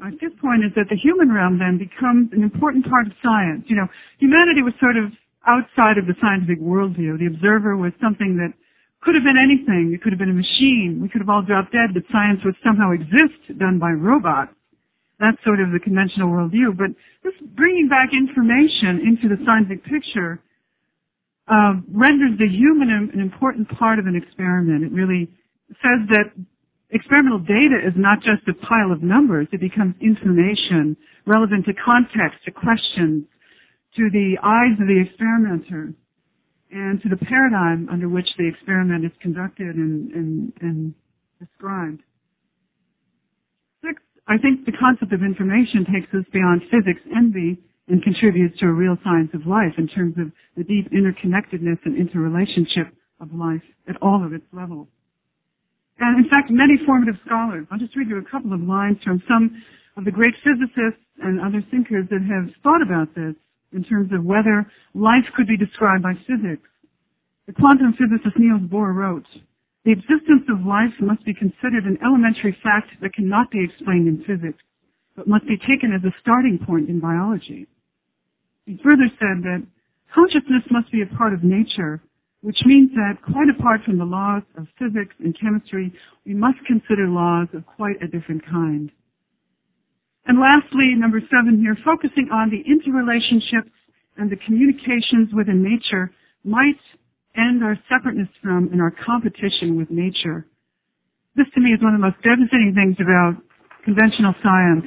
Speaker 2: My fifth point is that the human realm then becomes an important part of science. You know, humanity was sort of outside of the scientific worldview. The observer was something that could have been anything. It could have been a machine. We could have all dropped dead, but science would somehow exist done by robots. That's sort of the conventional worldview. But this bringing back information into the scientific picture renders the human an important part of an experiment. It really says that experimental data is not just a pile of numbers. It becomes information relevant to context, to questions, to the eyes of the experimenter, and to the paradigm under which the experiment is conducted and described. Sixth, I think the concept of information takes us beyond physics envy and contributes to a real science of life in terms of the deep interconnectedness and interrelationship of life at all of its levels. And in fact, many formative scholars, I'll just read you a couple of lines from some of the great physicists and other thinkers that have thought about this in terms of whether life could be described by physics. The quantum physicist Niels Bohr wrote, "The existence of life must be considered an elementary fact that cannot be explained in physics, but must be taken as a starting point in biology." He further said that consciousness must be a part of nature, which means that quite apart from the laws of physics and chemistry, we must consider laws of quite a different kind. And lastly, number 7 here, focusing on the interrelationships and the communications within nature might end our separateness from and our competition with nature. This to me is one of the most devastating things about conventional science.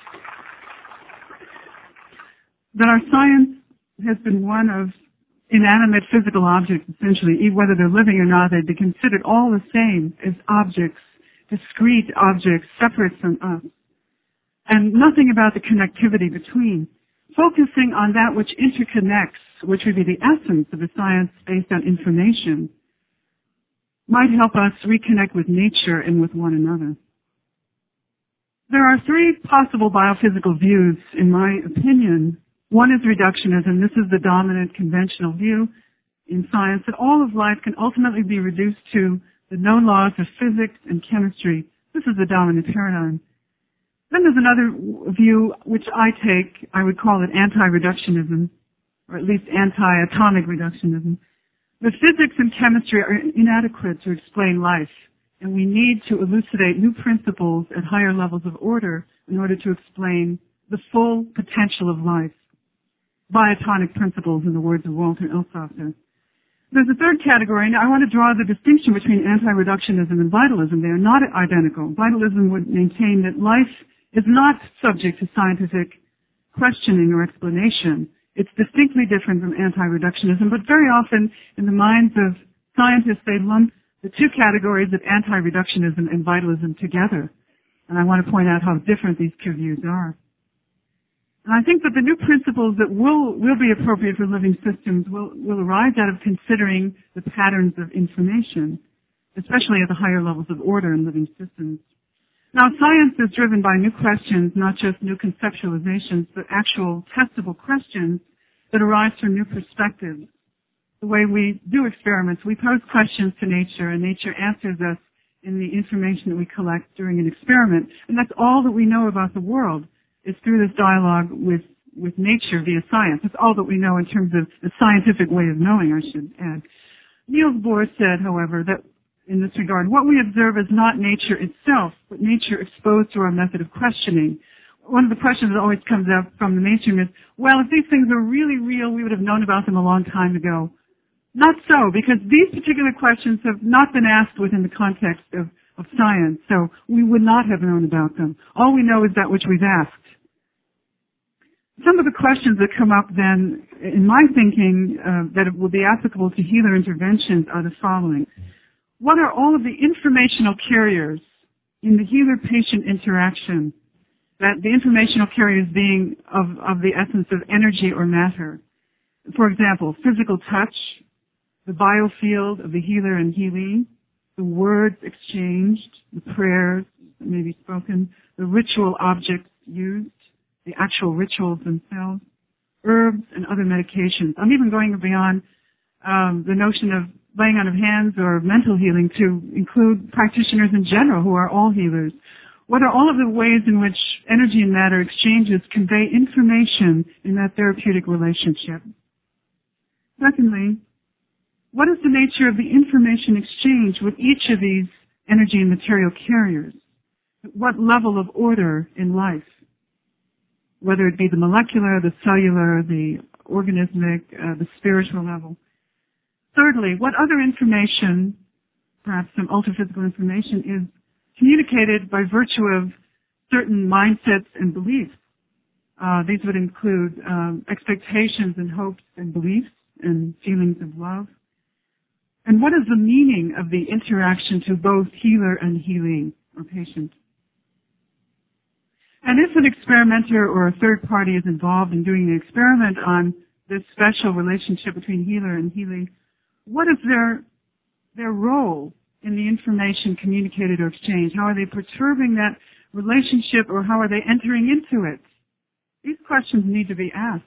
Speaker 2: That our science has been one of inanimate physical objects, essentially, whether they're living or not, they'd be considered all the same as objects, discrete objects, separate from us. And nothing about the connectivity between. Focusing on that which interconnects, which would be the essence of a science based on information, might help us reconnect with nature and with one another. There are 3 possible biophysical views, in my opinion. One is reductionism. This is the dominant conventional view in science, that all of life can ultimately be reduced to the known laws of physics and chemistry. This is the dominant paradigm. Then there's another view, which I would call it anti-reductionism, or at least anti-atomic reductionism. The physics and chemistry are inadequate to explain life, and we need to elucidate new principles at higher levels of order in order to explain the full potential of life. Biotonic principles, in the words of Walter Elsofter. There's a third category. Now, I want to draw the distinction between anti-reductionism and vitalism. They are not identical. Vitalism would maintain that life is not subject to scientific questioning or explanation. It's distinctly different from anti-reductionism, but very often in the minds of scientists, they lump the 2 categories of anti-reductionism and vitalism together. And I want to point out how different these 2 views are. And I think that the new principles that will be appropriate for living systems will arise out of considering the patterns of information, especially at the higher levels of order in living systems. Now, science is driven by new questions, not just new conceptualizations, but actual testable questions that arise from new perspectives. The way we do experiments, we pose questions to nature, and nature answers us in the information that we collect during an experiment. And that's all that we know about the world. Is through this dialogue with nature via science. That's all that we know in terms of the scientific way of knowing, I should add. Niels Bohr said, however, that in this regard, what we observe is not nature itself, but nature exposed to our method of questioning. One of the questions that always comes up from the mainstream is, well, if these things are really real, we would have known about them a long time ago. Not so, because these particular questions have not been asked within the context of science, so we would not have known about them. All we know is that which we've asked. Some of the questions that come up then, in my thinking, that it will be applicable to healer interventions are the following. What are all of the informational carriers in the healer-patient interaction? That the informational carriers being of the essence of energy or matter. For example, physical touch, the biofield of the healer and healee, the words exchanged, the prayers that may be spoken, the ritual objects used, the actual rituals themselves, herbs and other medications. I'm even going beyond the notion of laying on of hands or mental healing to include practitioners in general who are all healers. What are all of the ways in which energy and matter exchanges convey information in that therapeutic relationship? Secondly, what is the nature of the information exchange with each of these energy and material carriers? What level of order in life? Whether it be the molecular, the cellular, the organismic, the spiritual level. Thirdly, what other information, perhaps some ultra-physical information, is communicated by virtue of certain mindsets and beliefs? These would include expectations and hopes and beliefs and feelings of love. And what is the meaning of the interaction to both healer and healing or patient? And if an experimenter or a third party is involved in doing the experiment on this special relationship between healer and healing, what is their role in the information communicated or exchanged? How are they perturbing that relationship, or how are they entering into it? These questions need to be asked.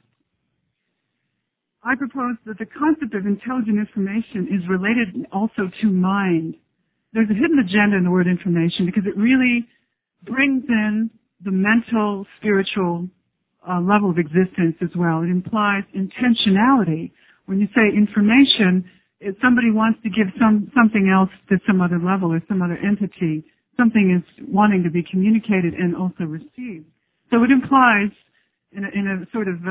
Speaker 2: I propose that the concept of intelligent information is related also to mind. There's a hidden agenda in the word information because it really brings in the mental, spiritual level of existence as well. It implies intentionality. When you say information, if somebody wants to give something else to some other level or some other entity, something is wanting to be communicated and also received. So it implies, in a sort of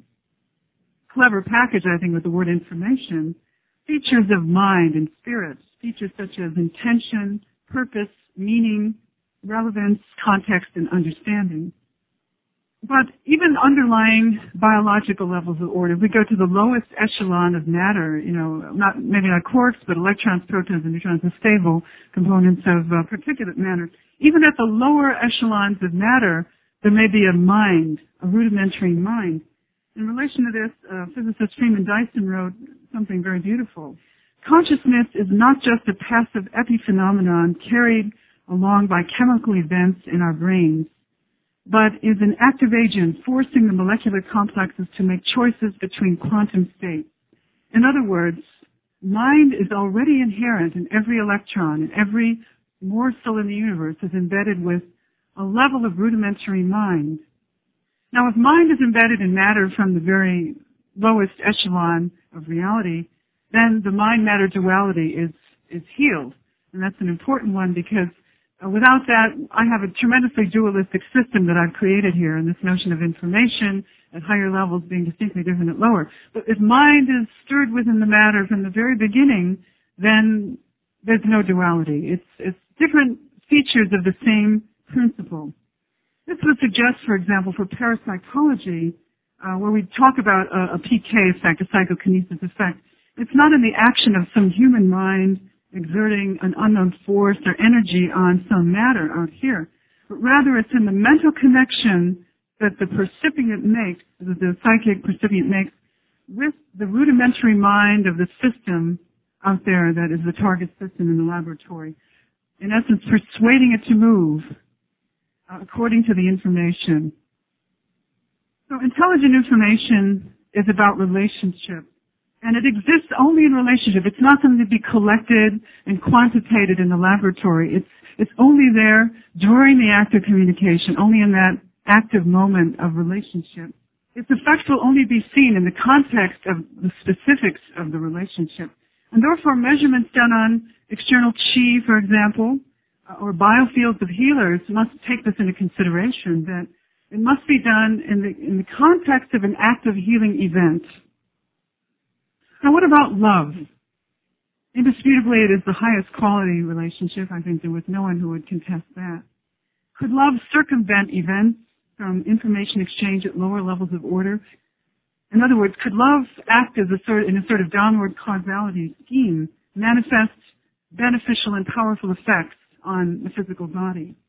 Speaker 2: clever package, I think, with the word information, features of mind and spirit, features such as intention, purpose, meaning, relevance, context, and understanding. But even underlying biological levels of order, we go to the lowest echelon of matter, maybe not quarks, but electrons, protons, and neutrons, the stable components of particulate matter. Even at the lower echelons of matter, there may be a mind, a rudimentary mind. In relation to this, physicist Freeman Dyson wrote something very beautiful. Consciousness is not just a passive epiphenomenon carried along by chemical events in our brains, but is an active agent forcing the molecular complexes to make choices between quantum states. In other words, mind is already inherent in every electron, and every morsel in the universe is embedded with a level of rudimentary mind. Now, if mind is embedded in matter from the very lowest echelon of reality, then the mind-matter duality is healed. And that's an important one because without that, I have a tremendously dualistic system that I've created here, and this notion of information at higher levels being distinctly different at lower. But if mind is stirred within the matter from the very beginning, then there's no duality. It's different features of the same principle. This would suggest, for example, for parapsychology, where we talk about a PK effect, a psychokinesis effect, it's not in the action of some human mind exerting an unknown force or energy on some matter out here, but rather it's in the mental connection that the percipient makes, that the psychic percipient makes, with the rudimentary mind of the system out there that is the target system in the laboratory. In essence, persuading it to move according to the information. So intelligent information is about relationship. And it exists only in relationship. It's not something to be collected and quantitated in the laboratory. It's only there during the act of communication, only in that active moment of relationship. Its effects will only be seen in the context of the specifics of the relationship. And therefore, measurements done on external chi, for example, or biofields of healers must take this into consideration, that it must be done in the context of an active healing event. Now, what about love? Indisputably, it is the highest quality relationship. I think there was no one who would contest that. Could love circumvent events from information exchange at lower levels of order? In other words, could love act as in a sort of downward causality scheme, manifest beneficial and powerful effects on the physical body?